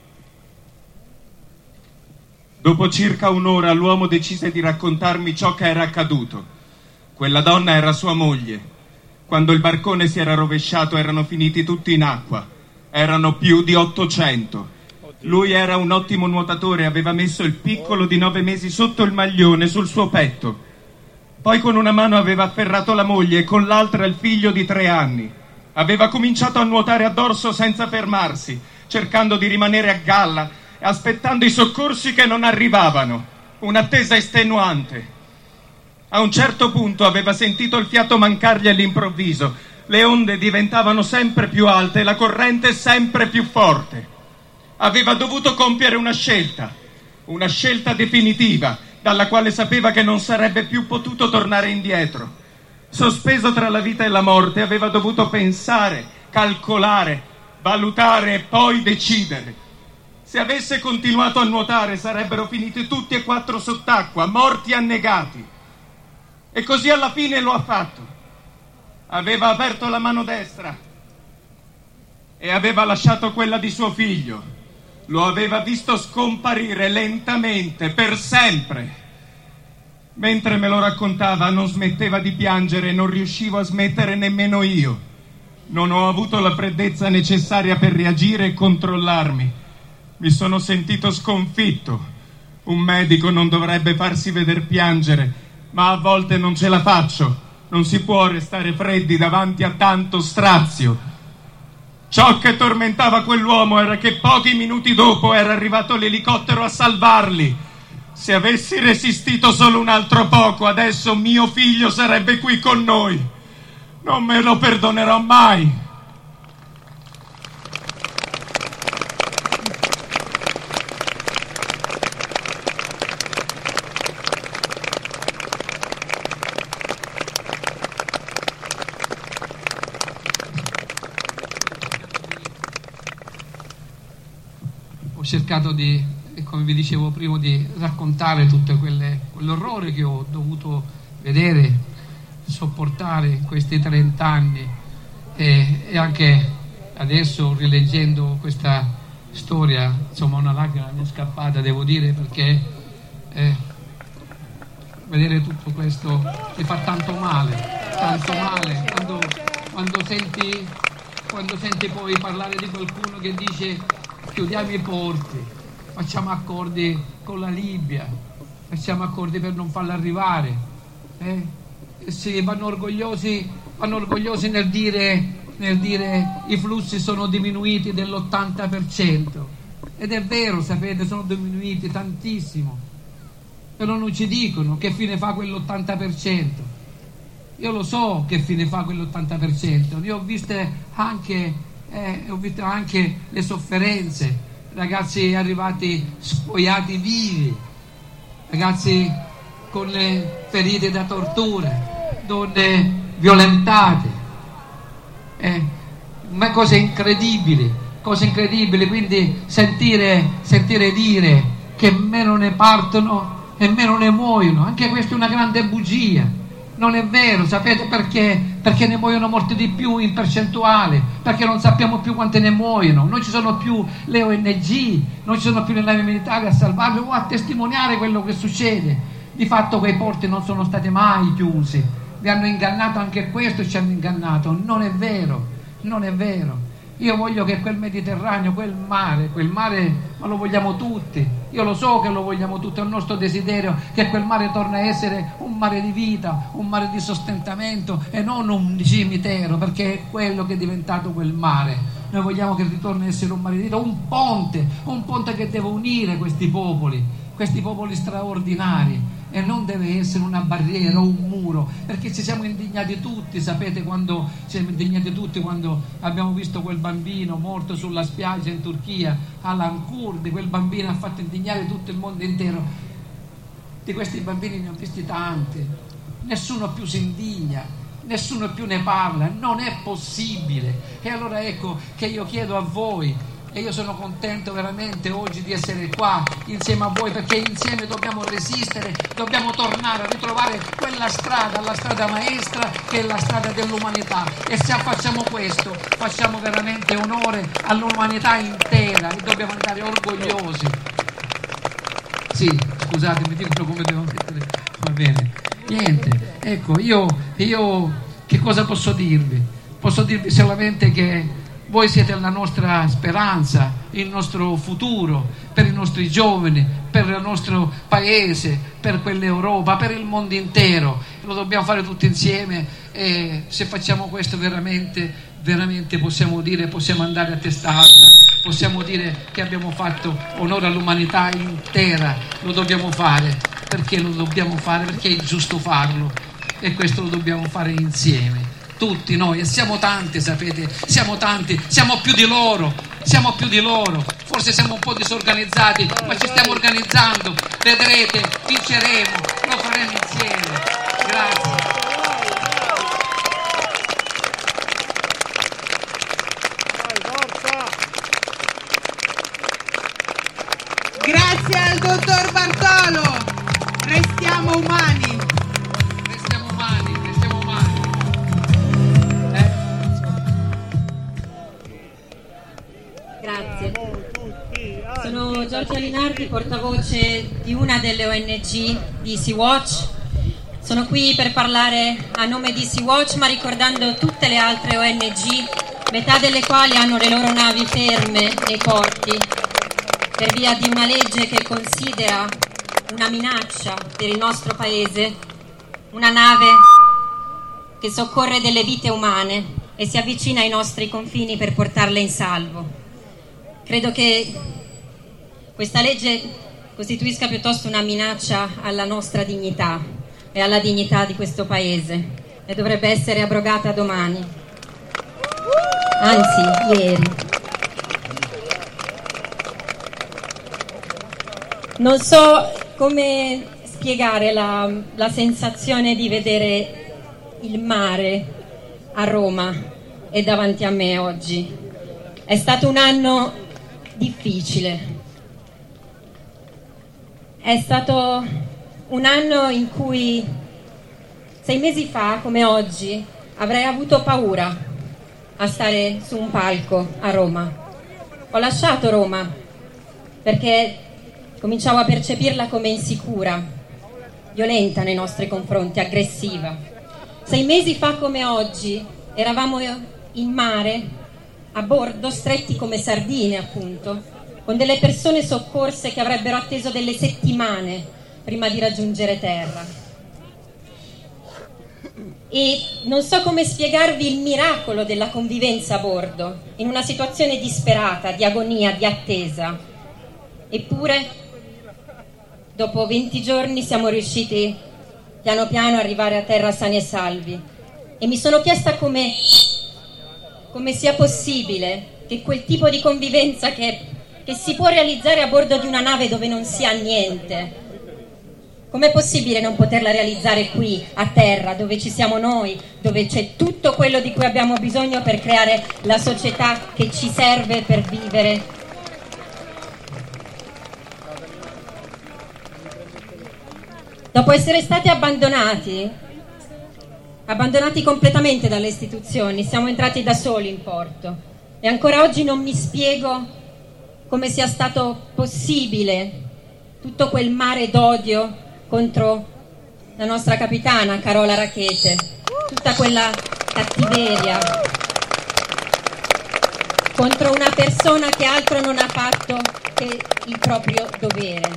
Dopo circa un'ora l'uomo decise di raccontarmi ciò che era accaduto. Quella donna era sua moglie. Quando il barcone si era rovesciato erano finiti tutti in acqua. Erano più di ottocento. Lui era un ottimo nuotatore e aveva messo il piccolo di nove mesi sotto il maglione sul suo petto. Poi con una mano aveva afferrato la moglie e con l'altra il figlio di tre anni. Aveva cominciato a nuotare a dorso senza fermarsi, cercando di rimanere a galla e aspettando i soccorsi che non arrivavano. Un'attesa estenuante. A un certo punto aveva sentito il fiato mancargli all'improvviso. Le onde diventavano sempre più alte e la corrente sempre più forte. Aveva dovuto compiere una scelta, una scelta definitiva, dalla quale sapeva che non sarebbe più potuto tornare indietro. Sospeso tra la vita e la morte, aveva dovuto pensare, calcolare, valutare e poi decidere. Se avesse continuato a nuotare sarebbero finiti tutti e quattro sott'acqua, morti annegati. E così alla fine lo ha fatto. Aveva aperto la mano destra e aveva lasciato quella di suo figlio. Lo aveva visto scomparire lentamente, per sempre. Mentre me lo raccontava non smetteva di piangere e non riuscivo a smettere nemmeno io. Non ho avuto la freddezza necessaria per reagire e controllarmi. Mi sono sentito sconfitto. Un medico non dovrebbe farsi veder piangere, ma a volte non ce la faccio. Non si può restare freddi davanti a tanto strazio. Ciò che tormentava quell'uomo era che pochi minuti dopo era arrivato l'elicottero a salvarli. Se avessi resistito solo un altro poco, adesso mio figlio sarebbe qui con noi. Non me lo perdonerò mai. Ho cercato di, come vi dicevo prima, di raccontare tutto quell'orrore che ho dovuto vedere, sopportare in questi trent'anni e, e anche adesso rileggendo questa storia, insomma una lacrima mi è scappata, devo dire, perché eh, vedere tutto questo ti fa tanto male, tanto male quando, quando senti quando senti poi parlare di qualcuno che dice chiudiamo i porti, facciamo accordi con la Libia, facciamo accordi per non farla arrivare, eh? Sì, vanno orgogliosi, vanno orgogliosi nel dire, nel dire i flussi sono diminuiti dell'ottanta per cento, ed è vero, sapete, sono diminuiti tantissimo, però non ci dicono che fine fa quell'ottanta per cento. Io lo so che fine fa quell'ottanta per cento, io ho viste anche Eh, ho visto anche le sofferenze, ragazzi arrivati spogliati vivi, ragazzi con le ferite da tortura, donne violentate, eh, ma cose incredibili, cose incredibili. Quindi sentire, sentire dire che meno ne partono e meno ne muoiono, anche questa è una grande bugia, Non è vero, sapete perché? Perché ne muoiono molti di più in percentuale, perché non sappiamo più quante ne muoiono, non ci sono più le O N G, non ci sono più le navi militari a salvarle o a testimoniare quello che succede. Di fatto quei porti non sono stati mai chiusi, vi hanno ingannato anche questo, ci hanno ingannato. Non è vero, non è vero. Io voglio che quel Mediterraneo, quel mare, quel mare, ma lo vogliamo tutti, io lo so che lo vogliamo tutti, è un nostro desiderio che quel mare torni a essere un mare di vita, un mare di sostentamento e non un cimitero, perché è quello che è diventato quel mare. Noi vogliamo che ritorni a essere un mare di vita, un ponte, un ponte che deve unire questi popoli, questi popoli straordinari, e non deve essere una barriera o un muro, perché ci siamo indignati tutti, sapete, quando ci siamo indignati tutti quando abbiamo visto quel bambino morto sulla spiaggia in Turchia, Alan Kurdi. Quel bambino ha fatto indignare tutto il mondo intero. Di questi bambini ne ho visti tanti, nessuno più si indigna, nessuno più ne parla, non è possibile. E allora ecco che io chiedo a voi, e io sono contento veramente oggi di essere qua insieme a voi, perché insieme dobbiamo resistere, dobbiamo tornare a ritrovare quella strada, la strada maestra che è la strada dell'umanità, e se facciamo questo facciamo veramente onore all'umanità intera e dobbiamo andare orgogliosi. Sì, scusatemi, dico come devo mettere, va bene, niente, ecco, io, io che cosa posso dirvi? Posso dirvi solamente che voi siete la nostra speranza, il nostro futuro, per i nostri giovani, per il nostro paese, per quell'Europa, per il mondo intero. Lo dobbiamo fare tutti insieme, e se facciamo questo veramente, veramente possiamo dire, possiamo andare a testa alta, possiamo dire che abbiamo fatto onore all'umanità intera. Lo dobbiamo fare, perché lo dobbiamo fare, perché è giusto farlo, e questo lo dobbiamo fare insieme. Tutti noi, e siamo tanti, sapete, siamo tanti, siamo più di loro, siamo più di loro, forse siamo un po' disorganizzati, ma ci stiamo organizzando, vedrete, vinceremo, lo faremo insieme. Grazie. Grazie al dottor Bartolo, restiamo umani. Grazie. Sono Giorgia Linardi, portavoce di una delle O N G di Sea-Watch. Sono qui per parlare a nome di Sea-Watch, ma ricordando tutte le altre O N G, metà delle quali hanno le loro navi ferme nei porti per via di una legge che considera una minaccia per il nostro paese una nave che soccorre delle vite umane e si avvicina ai nostri confini per portarle in salvo. Credo che questa legge costituisca piuttosto una minaccia alla nostra dignità e alla dignità di questo paese, e dovrebbe essere abrogata domani, anzi ieri. Non so come spiegare la, la sensazione di vedere il mare a Roma e davanti a me oggi. È stato un anno difficile, è stato un anno in cui sei mesi fa, come oggi, avrei avuto paura a stare su un palco a Roma. Ho lasciato Roma perché cominciavo a percepirla come insicura, violenta nei nostri confronti, aggressiva. Sei mesi fa, come oggi, eravamo in mare, a bordo, stretti come sardine appunto, con delle persone soccorse che avrebbero atteso delle settimane prima di raggiungere terra. E non so come spiegarvi il miracolo della convivenza a bordo, in una situazione disperata, di agonia, di attesa. Eppure, dopo venti giorni siamo riusciti piano piano ad arrivare a terra sani e salvi. E mi sono chiesta come... come sia possibile che quel tipo di convivenza che, che si può realizzare a bordo di una nave dove non si ha niente, com'è possibile non poterla realizzare qui a terra, dove ci siamo noi, dove c'è tutto quello di cui abbiamo bisogno per creare la società che ci serve per vivere. Dopo essere stati abbandonati abbandonati completamente dalle istituzioni, siamo entrati da soli in porto e ancora oggi non mi spiego come sia stato possibile tutto quel mare d'odio contro la nostra capitana Carola Rackete, tutta quella cattiveria contro una persona che altro non ha fatto che il proprio dovere.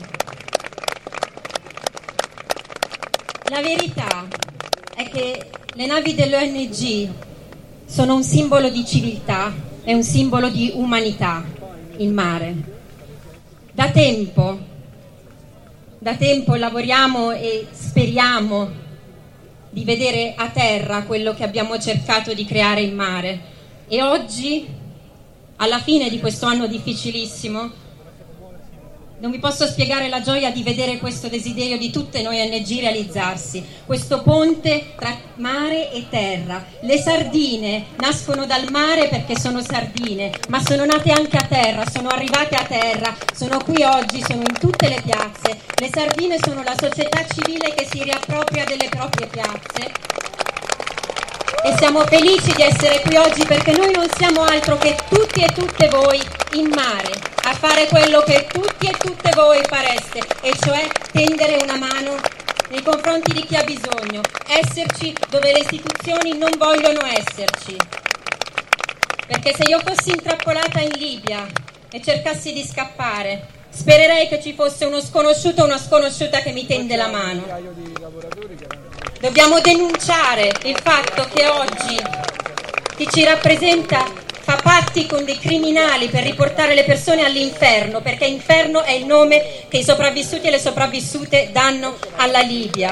La verità è che le navi dell'O N G sono un simbolo di civiltà e un simbolo di umanità in mare. Da tempo, da tempo lavoriamo e speriamo di vedere a terra quello che abbiamo cercato di creare in mare e oggi, alla fine di questo anno difficilissimo, non vi posso spiegare la gioia di vedere questo desiderio di tutte noi O N G realizzarsi, questo ponte tra mare e terra. Le sardine nascono dal mare perché sono sardine, ma sono nate anche a terra, sono arrivate a terra, sono qui oggi, sono in tutte le piazze. Le sardine sono la società civile che si riappropria delle proprie piazze e siamo felici di essere qui oggi perché noi non siamo altro che tutti e tutte voi in mare a fare quello che tutti e tutte voi fareste, e cioè tendere una mano nei confronti di chi ha bisogno, esserci dove le istituzioni non vogliono esserci. Perché se io fossi intrappolata in Libia e cercassi di scappare, spererei che ci fosse uno sconosciuto o una sconosciuta che mi tende la mano. Dobbiamo denunciare il fatto che oggi chi ci rappresenta fa patti con dei criminali per riportare le persone all'inferno, perché inferno è il nome che i sopravvissuti e le sopravvissute danno alla Libia.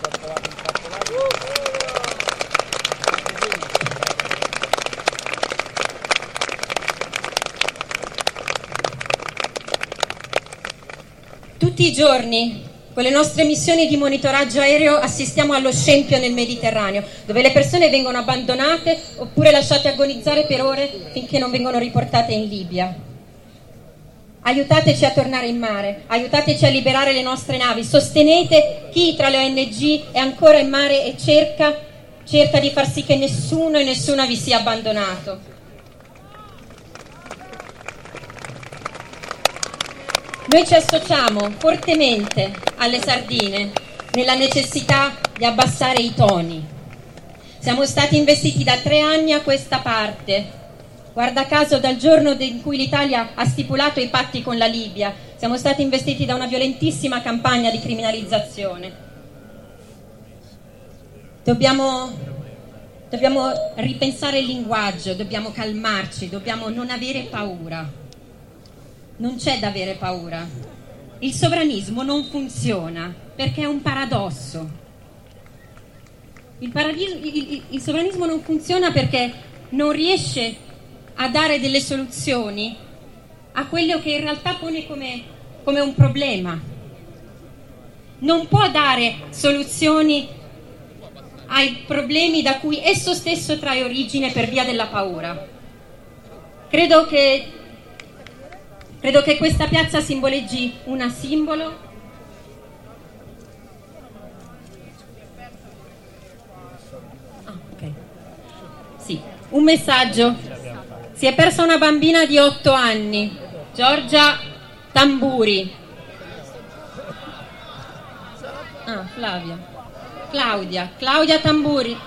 Tutti i giorni con le nostre missioni di monitoraggio aereo assistiamo allo scempio nel Mediterraneo, dove le persone vengono abbandonate oppure lasciate agonizzare per ore finché non vengono riportate in Libia. Aiutateci a tornare in mare, aiutateci a liberare le nostre navi, sostenete chi tra le O N G è ancora in mare e cerca, cerca di far sì che nessuno e nessuna vi sia abbandonato. Noi ci associamo fortemente alle sardine nella necessità di abbassare i toni. Siamo stati investiti da tre anni a questa parte, guarda caso dal giorno in cui l'Italia ha stipulato i patti con la Libia, siamo stati investiti da una violentissima campagna di criminalizzazione. Dobbiamo, dobbiamo ripensare il linguaggio, dobbiamo calmarci, dobbiamo non avere paura. Non c'è da avere paura. Il sovranismo non funziona perché è un paradosso. Il, paradis- il, il, il sovranismo non funziona perché non riesce a dare delle soluzioni a quello che in realtà pone come, come un problema. Non può dare soluzioni ai problemi da cui esso stesso trae origine per via della paura. Credo che Credo che questa piazza simboleggi una simbolo ah, okay. Sì, un messaggio. Si è persa una bambina di otto anni, Giorgia Tamburi. Ah, Flavia. Claudia, Claudia Tamburi.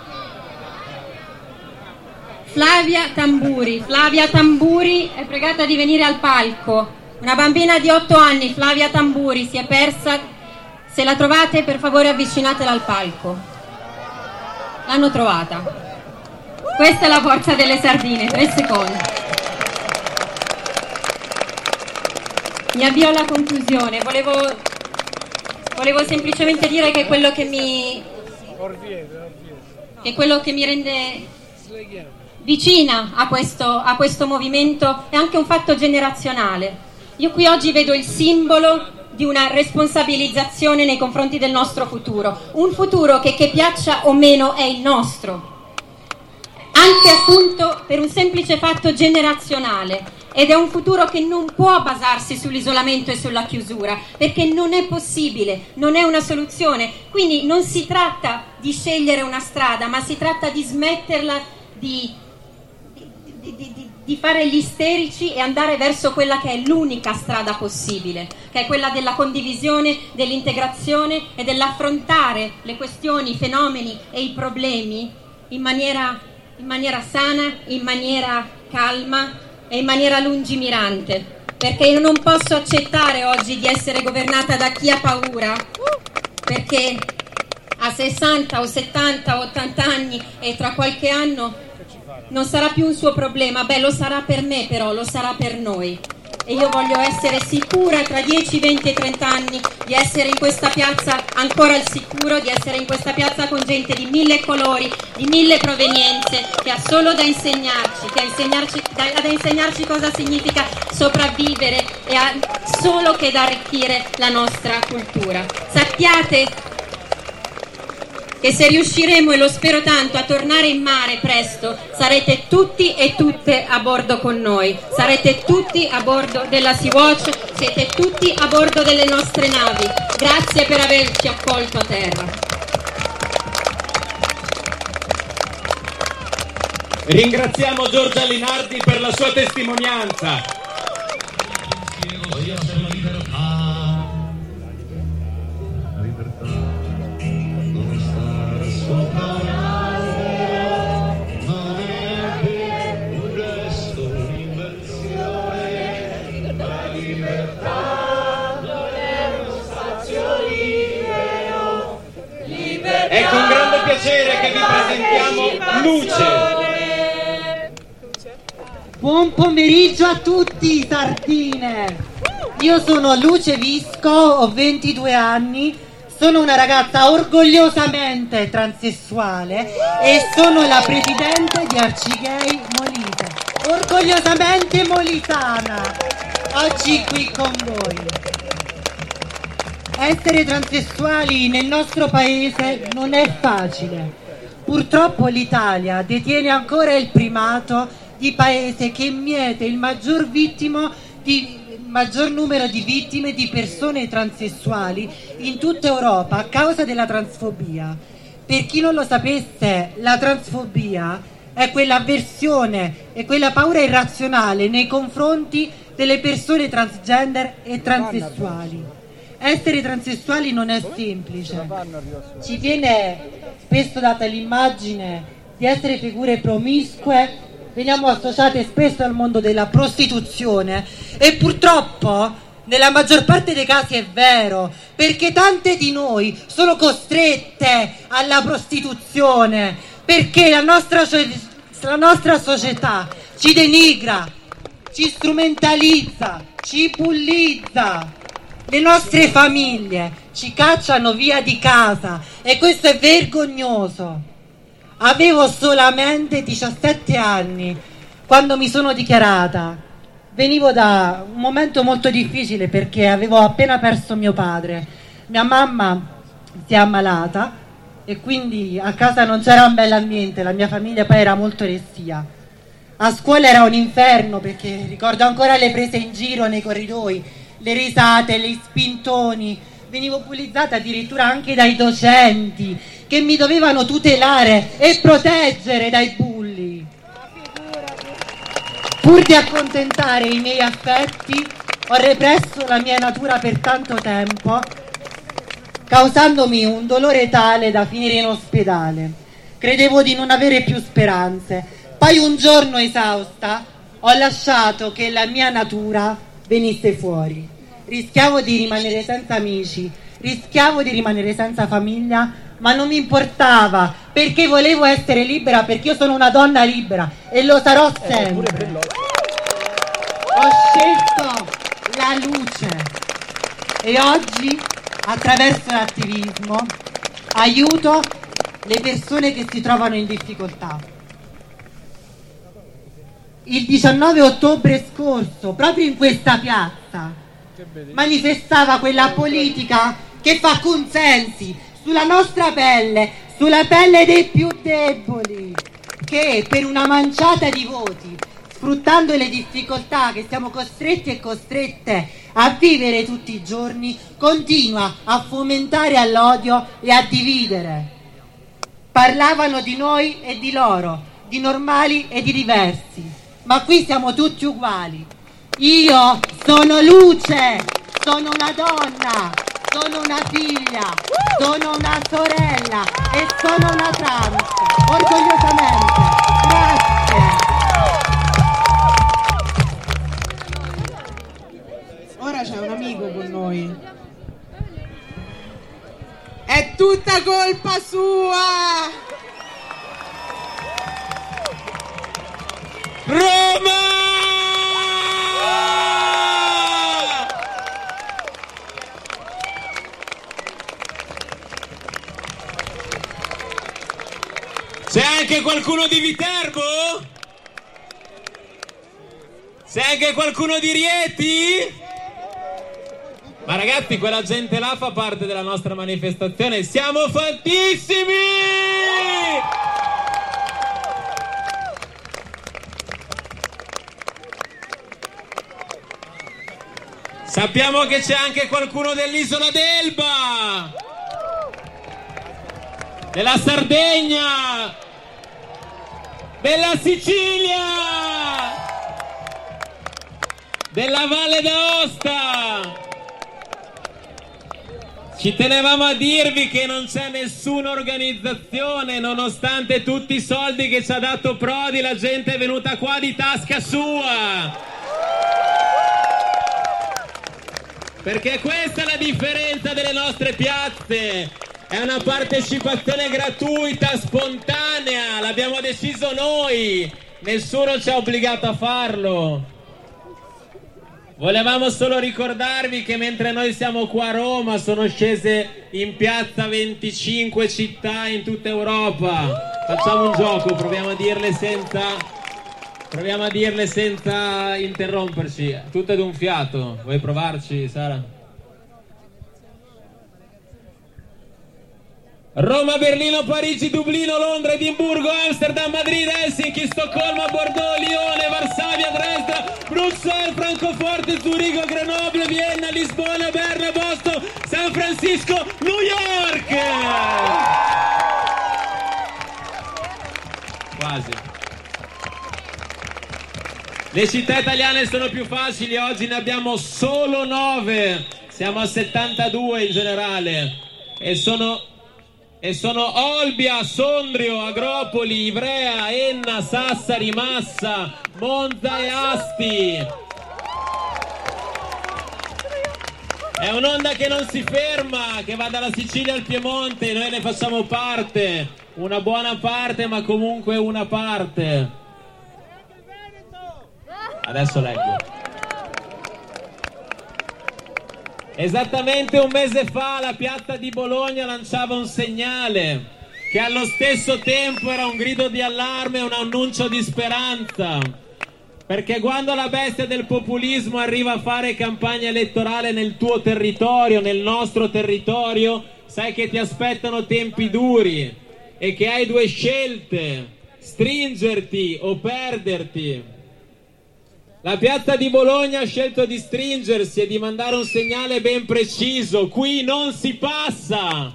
Flavia Tamburi, Flavia Tamburi è pregata di venire al palco. Una bambina di otto anni, Flavia Tamburi, si è persa. Se la trovate, per favore avvicinatela al palco. L'hanno trovata. Questa è la forza delle sardine, tre secondi. Mi avvio alla conclusione. Volevo, volevo semplicemente dire che quello che mi, che quello che mi rende vicina a questo, a questo movimento è anche un fatto generazionale. Io qui oggi vedo il simbolo di una responsabilizzazione nei confronti del nostro futuro, un futuro che, che piaccia o meno, è il nostro, anche appunto per un semplice fatto generazionale. ed è un futuro che non può basarsi sull'isolamento e sulla chiusura, perché non è possibile, non è una soluzione. Quindi non si tratta di scegliere una strada, ma si tratta di smetterla di, di, di, di, di fare gli isterici e andare verso quella che è l'unica strada possibile, che è quella della condivisione, dell'integrazione e dell'affrontare le questioni, i fenomeni e i problemi in maniera, in maniera sana, in maniera calma e in maniera lungimirante, perché io non posso accettare oggi di essere governata da chi ha paura, perché a sessanta o settanta o ottanta anni e tra qualche anno non sarà più un suo problema. Beh, lo sarà per me, però lo sarà per noi, e io voglio essere sicura tra dieci, venti e trenta anni di essere in questa piazza ancora al sicuro, di essere in questa piazza con gente di mille colori, di mille provenienze, che ha solo da insegnarci, che ha insegnarci, da, da insegnarci cosa significa sopravvivere, e ha solo che da arricchire la nostra cultura. Sappiate che se riusciremo, e lo spero tanto, a tornare in mare presto, sarete tutti e tutte a bordo con noi, sarete tutti a bordo della Sea-Watch, siete tutti a bordo delle nostre navi. Grazie per averci accolto a terra. Ringraziamo Giorgia Linardi per la sua testimonianza. È con grande piacere che vi presentiamo Luce. Buon pomeriggio a tutti, sardine. Io sono Luce Visco, ho ventidue anni, sono una ragazza orgogliosamente transessuale e sono la presidente di Arcigay Molise, orgogliosamente molitana, oggi qui con voi. Essere transessuali nel nostro paese non è facile. Purtroppo l'Italia detiene ancora il primato di paese che miete il maggior, vittimo di, il maggior numero di vittime di persone transessuali in tutta Europa a causa della transfobia. Per chi non lo sapesse, la transfobia è quell'avversione e quella paura irrazionale nei confronti delle persone transgender e transessuali. Essere transessuali non è semplice, ci viene spesso data l'immagine di essere figure promiscue, veniamo associate spesso al mondo della prostituzione e purtroppo nella maggior parte dei casi è vero, perché tante di noi sono costrette alla prostituzione, perché la nostra, la nostra società ci denigra, ci strumentalizza, ci bullizza. Le nostre famiglie ci cacciano via di casa e questo è vergognoso. Avevo solamente diciassette anni quando mi sono dichiarata. Venivo da un momento molto difficile perché avevo appena perso mio padre. Mia mamma si è ammalata e quindi a casa non c'era un bell'ambiente, la mia famiglia poi era molto restia. A scuola era un inferno perché ricordo ancora le prese in giro nei corridoi, le risate, gli spintoni, venivo bullizzata addirittura anche dai docenti che mi dovevano tutelare e proteggere dai bulli. Pur di accontentare i miei affetti, ho represso la mia natura per tanto tempo, causandomi un dolore tale da finire in ospedale. Credevo di non avere più speranze. Poi un giorno, esausta, ho lasciato che la mia natura venisse fuori. Rischiavo di rimanere senza amici, rischiavo di rimanere senza famiglia, ma non mi importava, perché volevo essere libera, perché io sono una donna libera e lo sarò sempre. Ho scelto la luce e oggi, attraverso l'attivismo, aiuto le persone che si trovano in difficoltà. Il diciannove ottobre scorso, proprio in questa piazza, manifestava quella politica che fa consensi sulla nostra pelle, sulla pelle dei più deboli, che per una manciata di voti sfruttando le difficoltà che siamo costretti e costrette a vivere tutti i giorni, continua a fomentare l'odio e a dividere. Parlavano di noi e di loro, di normali e di diversi, ma qui siamo tutti uguali. Io sono luce, sono una donna, sono una figlia, sono una sorella e sono una trans, orgogliosamente. Grazie. Ora c'è un amico con noi. È tutta colpa sua! Roma! C'è anche qualcuno di Viterbo? C'è anche qualcuno di Rieti? Ma ragazzi, quella gente là fa parte della nostra manifestazione. Siamo fortissimi! Sappiamo che c'è anche qualcuno dell'isola d'Elba, della Sardegna, della Sicilia, della Valle d'Aosta. Ci tenevamo a dirvi che non c'è nessuna organizzazione, nonostante tutti i soldi che ci ha dato Prodi, la gente è venuta qua di tasca sua. Perché questa è la differenza delle nostre piazze. È una partecipazione gratuita, spontanea, l'abbiamo deciso noi, nessuno ci ha obbligato a farlo. Volevamo solo ricordarvi che mentre noi siamo qua a Roma sono scese in piazza venticinque città in tutta Europa. Facciamo un gioco, proviamo a dirle senza proviamo a dirle senza interromperci, tutte ad un fiato. Vuoi provarci, Sara? Roma, Berlino, Parigi, Dublino, Londra, Edimburgo, Amsterdam, Madrid, Helsinki, Stoccolma, Bordeaux, Lione, Varsavia, Dresda, Bruxelles, Francoforte, Zurigo, Grenoble, Vienna, Lisbona, Berna, Boston, San Francisco, New York! Quasi. Le città italiane sono più facili, oggi ne abbiamo solo nove, siamo a settantadue in generale e sono... E sono Olbia, Sondrio, Agropoli, Ivrea, Enna, Sassari, Massa, Monza e Asti. È un'onda che non si ferma, che va dalla Sicilia al Piemonte, noi ne facciamo parte, una buona parte ma comunque una parte. Adesso leggo. Esattamente un mese fa la piazza di Bologna lanciava un segnale che allo stesso tempo era un grido di allarme e un annuncio di speranza, perché quando la bestia del populismo arriva a fare campagna elettorale nel tuo territorio, nel nostro territorio, sai che ti aspettano tempi duri e che hai due scelte: stringerti o perderti. La piazza di Bologna ha scelto di stringersi e di mandare un segnale ben preciso: qui non si passa.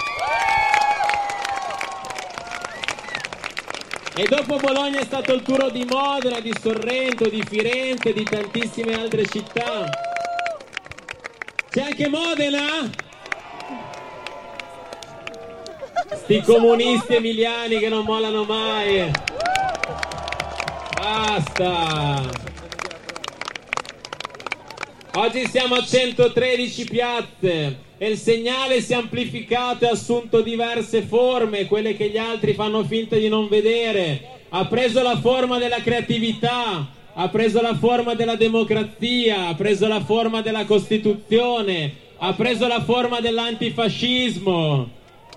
E dopo Bologna è stato il turno di Modena, di Sorrento, di Firenze, di tantissime altre città. C'è anche Modena? Sti comunisti emiliani che non mollano mai. Basta. Oggi siamo a centotredici piazze e il segnale si è amplificato e ha assunto diverse forme, quelle che gli altri fanno finta di non vedere. Ha preso la forma della creatività, ha preso la forma della democrazia, ha preso la forma della Costituzione, ha preso la forma dell'antifascismo.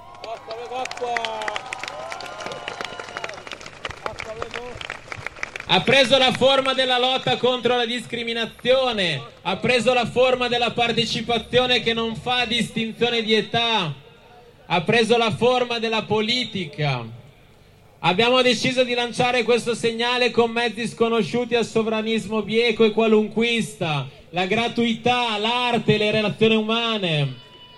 Ha preso la forma della lotta contro la discriminazione, ha preso la forma della partecipazione che non fa distinzione di età, ha preso la forma della politica, Abbiamo deciso di lanciare questo segnale con mezzi sconosciuti al sovranismo bieco e qualunquista, la gratuità, l'arte, le relazioni umane.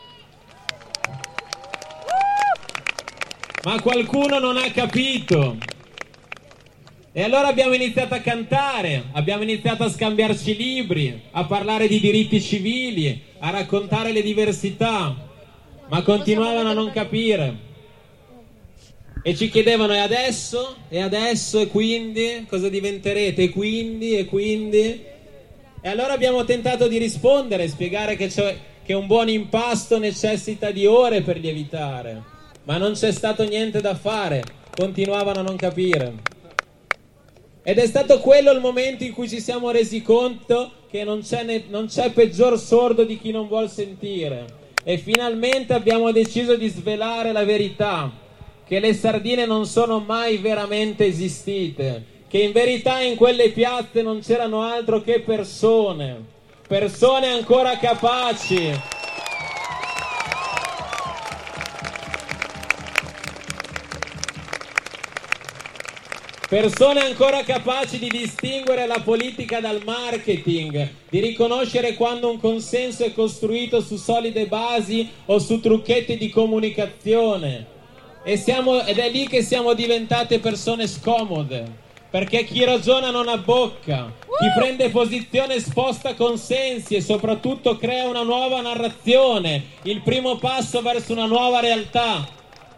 Ma qualcuno non ha capito. E allora abbiamo iniziato a cantare, abbiamo iniziato a scambiarci libri, a parlare di diritti civili, a raccontare le diversità, ma continuavano a non capire. E ci chiedevano: e adesso? E adesso? E quindi? Cosa diventerete? E quindi? E quindi? E allora abbiamo tentato di rispondere, spiegare che, c'è, che un buon impasto necessita di ore per lievitare, ma non c'è stato niente da fare, continuavano a non capire. Ed è stato quello il momento in cui ci siamo resi conto che non c'è, ne, non c'è peggior sordo di chi non vuol sentire. E finalmente abbiamo deciso di svelare la verità, che le sardine non sono mai veramente esistite, che in verità in quelle piazze non c'erano altro che persone, persone ancora capaci, persone ancora capaci di distinguere la politica dal marketing, di riconoscere quando un consenso è costruito su solide basi o su trucchetti di comunicazione. E siamo, ed è lì che siamo diventate persone scomode, perché chi ragiona non abbocca, chi prende posizione sposta consensi e soprattutto crea una nuova narrazione, il primo passo verso una nuova realtà.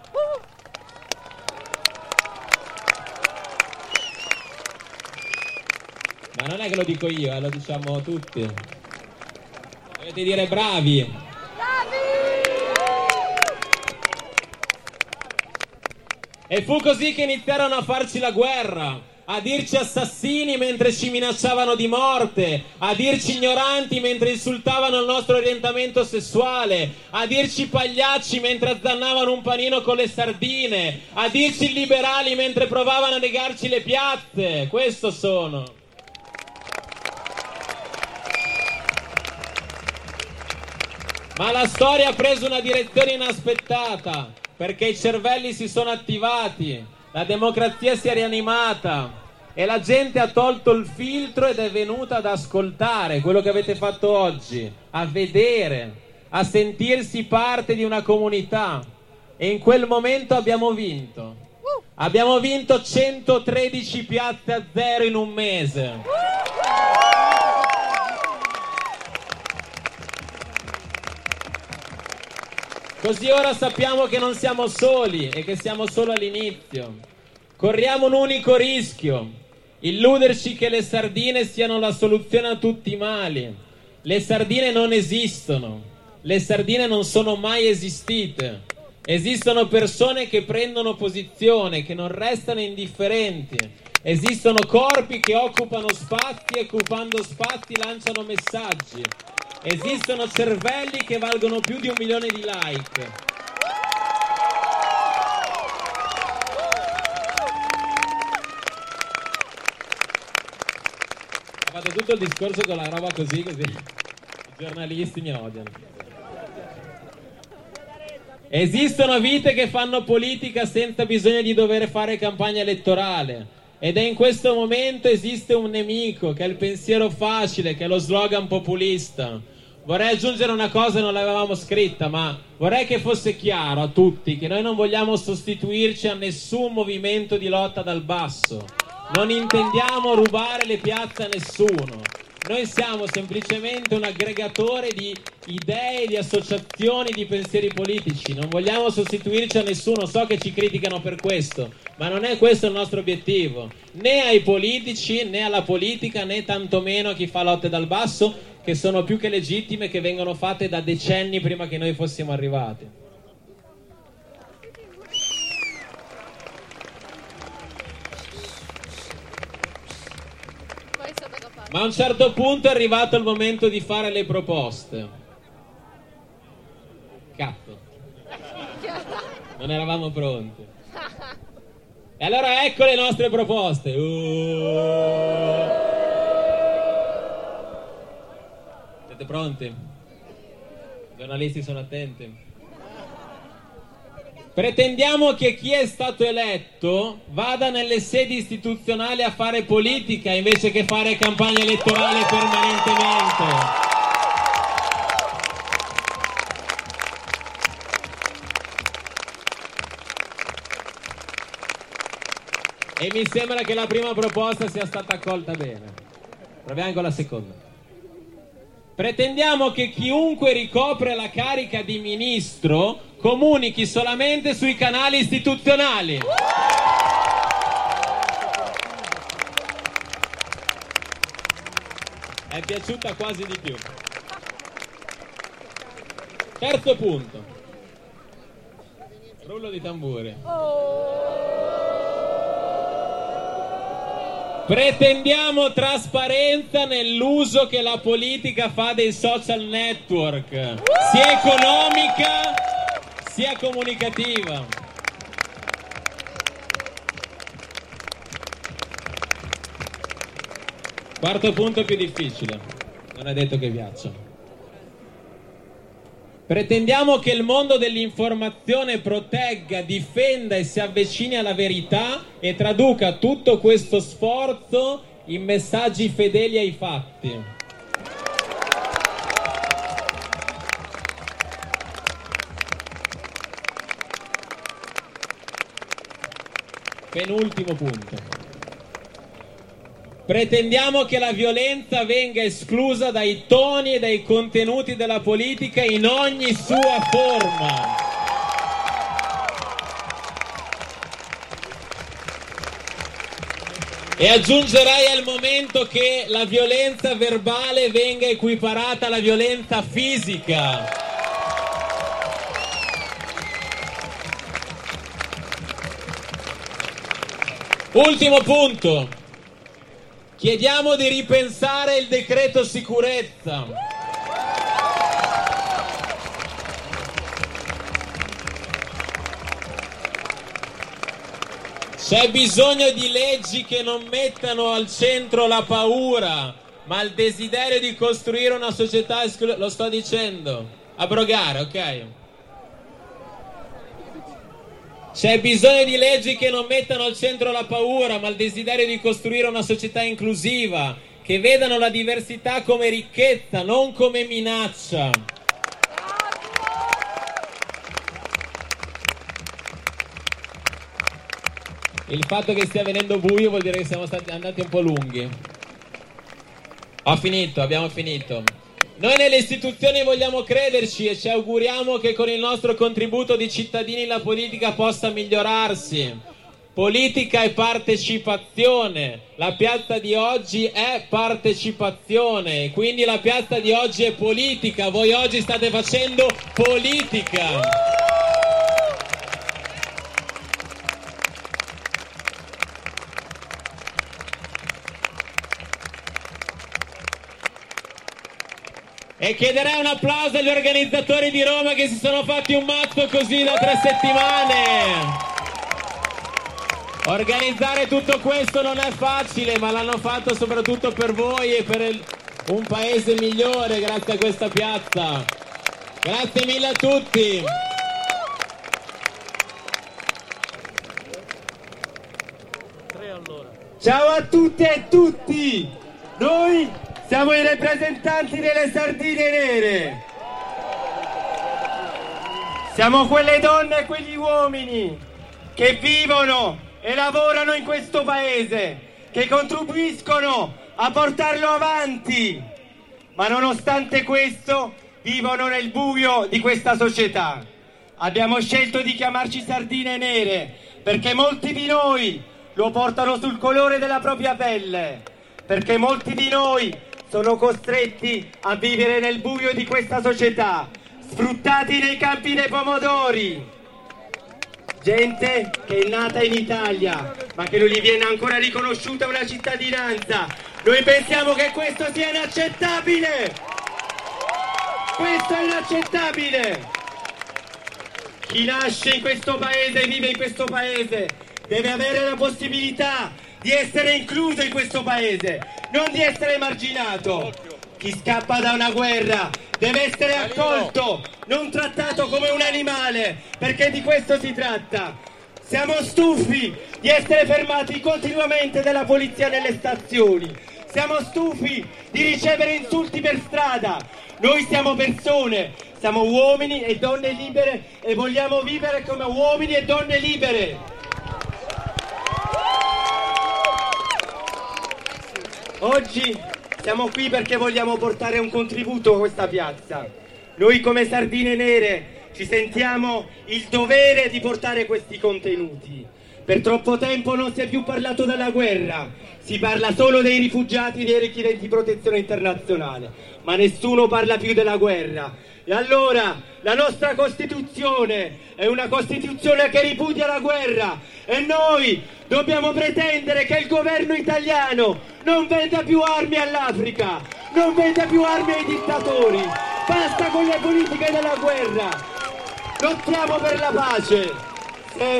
Ma non è che lo dico io, eh, lo diciamo tutti. Dovete dire bravi. E fu così che iniziarono a farci la guerra, a dirci assassini mentre ci minacciavano di morte, a dirci ignoranti mentre insultavano il nostro orientamento sessuale, a dirci pagliacci mentre azzannavano un panino con le sardine, a dirci illiberali mentre provavano a negarci le piazze. Questo sono. Ma la storia ha preso una direzione inaspettata, perché i cervelli si sono attivati, la democrazia si è rianimata e la gente ha tolto il filtro ed è venuta ad ascoltare quello che avete fatto oggi, a vedere, a sentirsi parte di una comunità. E in quel momento abbiamo vinto. Abbiamo vinto centotredici piazze a zero in un mese. Così ora sappiamo che non siamo soli e che siamo solo all'inizio. Corriamo un unico rischio: illuderci che le sardine siano la soluzione a tutti i mali. Le sardine non esistono. Le sardine non sono mai esistite. Esistono persone che prendono posizione, che non restano indifferenti. Esistono corpi che occupano spazi e occupando spazi lanciano messaggi. Esistono cervelli che valgono più di un milione di like. Ho fatto tutto il discorso con la roba così, così i giornalisti mi odiano. Esistono vite che fanno politica senza bisogno di dover fare campagna elettorale. Ed è in questo momento esiste un nemico che è il pensiero facile, che è lo slogan populista. Vorrei aggiungere una cosa, non l'avevamo scritta, ma vorrei che fosse chiaro a tutti che noi non vogliamo sostituirci a nessun movimento di lotta dal basso. Non intendiamo rubare le piazze a nessuno. Noi siamo semplicemente un aggregatore di idee, di associazioni, di pensieri politici. Non vogliamo sostituirci a nessuno. So che ci criticano per questo, ma non è questo il nostro obiettivo. Né ai politici, né alla politica, né tantomeno a chi fa lotte dal basso, che sono più che legittime, che vengono fatte da decenni prima che noi fossimo arrivati. Ma a un certo punto è arrivato il momento di fare le proposte. Cazzo, non eravamo pronti. E allora ecco le nostre proposte. Uh. Siete pronti? I giornalisti sono attenti. Pretendiamo che chi è stato eletto vada nelle sedi istituzionali a fare politica invece che fare campagna elettorale permanentemente. E mi sembra che la prima proposta sia stata accolta bene. Proviamo con la seconda. Pretendiamo che chiunque ricopre la carica di ministro comunichi solamente sui canali istituzionali. È piaciuta quasi di più. Terzo punto. Rullo di tamburi. Pretendiamo trasparenza nell'uso che la politica fa dei social network, sia economica sia comunicativa. Quarto punto più difficile, non è detto che piaccia. Pretendiamo che il mondo dell'informazione protegga, difenda e si avvicini alla verità e traduca tutto questo sforzo in messaggi fedeli ai fatti. Penultimo punto. Pretendiamo che la violenza venga esclusa dai toni e dai contenuti della politica in ogni sua forma. E aggiungerei al momento che la violenza verbale venga equiparata alla violenza fisica. Ultimo punto. Chiediamo di ripensare il decreto sicurezza. C'è bisogno di leggi che non mettano al centro la paura, ma il desiderio di costruire una società esclu- lo sto dicendo, abrogare, ok? C'è bisogno di leggi che non mettano al centro la paura, ma il desiderio di costruire una società inclusiva, che vedano la diversità come ricchezza, non come minaccia. Il fatto che stia venendo buio vuol dire che siamo stati andati un po' lunghi. Ho finito, abbiamo finito. Noi nelle istituzioni vogliamo crederci e ci auguriamo che con il nostro contributo di cittadini la politica possa migliorarsi. Politica e partecipazione. La piazza di oggi è partecipazione, quindi la piazza di oggi è politica. Voi oggi state facendo politica. E chiederei un applauso agli organizzatori di Roma che si sono fatti un mazzo così da tre settimane. Organizzare tutto questo non è facile, ma l'hanno fatto soprattutto per voi e per il, un paese migliore grazie a questa piazza. Grazie mille a tutti. Ciao a tutte e tutti. Noi siamo i rappresentanti delle sardine nere. Siamo quelle donne e quegli uomini che vivono e lavorano in questo paese, che contribuiscono a portarlo avanti, ma nonostante questo vivono nel buio di questa società. Abbiamo scelto di chiamarci sardine nere perché molti di noi lo portano sul colore della propria pelle, perché molti di noi sono costretti a vivere nel buio di questa società, sfruttati nei campi dei pomodori. Gente che è nata in Italia, ma che non gli viene ancora riconosciuta una cittadinanza. Noi pensiamo che questo sia inaccettabile. Questo è inaccettabile. Chi nasce in questo paese e vive in questo paese deve avere la possibilità di essere incluso in questo paese, non di essere emarginato. Chi scappa da una guerra deve essere accolto, non trattato come un animale, perché di questo si tratta. Siamo stufi di essere fermati continuamente dalla polizia nelle stazioni, siamo stufi di ricevere insulti per strada. Noi siamo persone, siamo uomini e donne libere e vogliamo vivere come uomini e donne libere. Oggi siamo qui perché vogliamo portare un contributo a questa piazza. Noi come Sardine Nere ci sentiamo il dovere di portare questi contenuti. Per troppo tempo non si è più parlato della guerra, si parla solo dei rifugiati e dei richiedenti protezione internazionale, ma nessuno parla più della guerra. E allora la nostra Costituzione è una Costituzione che ripudia la guerra e noi dobbiamo pretendere che il governo italiano non venda più armi all'Africa, non venda più armi ai dittatori. Basta con le politiche della guerra. Lottiamo per la pace. Se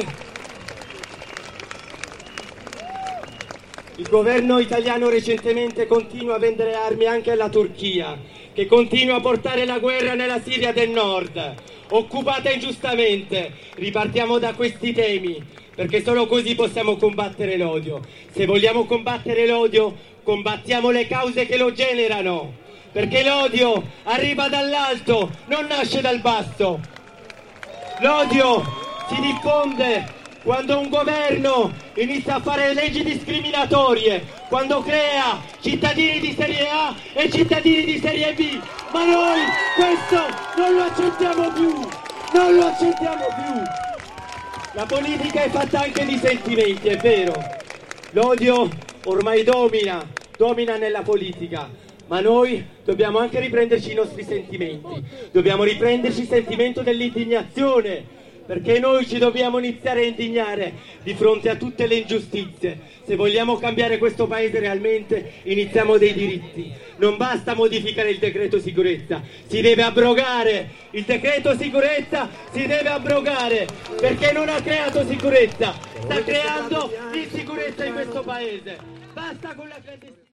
il governo italiano recentemente continua a vendere armi anche alla Turchia, che continua a portare la guerra nella Siria del Nord, occupata ingiustamente. Ripartiamo da questi temi, perché solo così possiamo combattere l'odio. Se vogliamo combattere l'odio, combattiamo le cause che lo generano, perché l'odio arriva dall'alto, non nasce dal basso. L'odio si diffonde quando un governo inizia a fare leggi discriminatorie, quando crea cittadini di serie A e cittadini di serie B, ma noi questo non lo accettiamo più, non lo accettiamo più. La politica è fatta anche di sentimenti, è vero, l'odio ormai domina, domina nella politica, ma noi dobbiamo anche riprenderci i nostri sentimenti, dobbiamo riprenderci il sentimento dell'indignazione, perché noi ci dobbiamo iniziare a indignare di fronte a tutte le ingiustizie. Se vogliamo cambiare questo paese realmente, iniziamo dai diritti. Non basta modificare il decreto sicurezza, si deve abrogare. Il decreto sicurezza si deve abrogare, perché non ha creato sicurezza, sta creando insicurezza in questo paese. Basta con la clandestinità.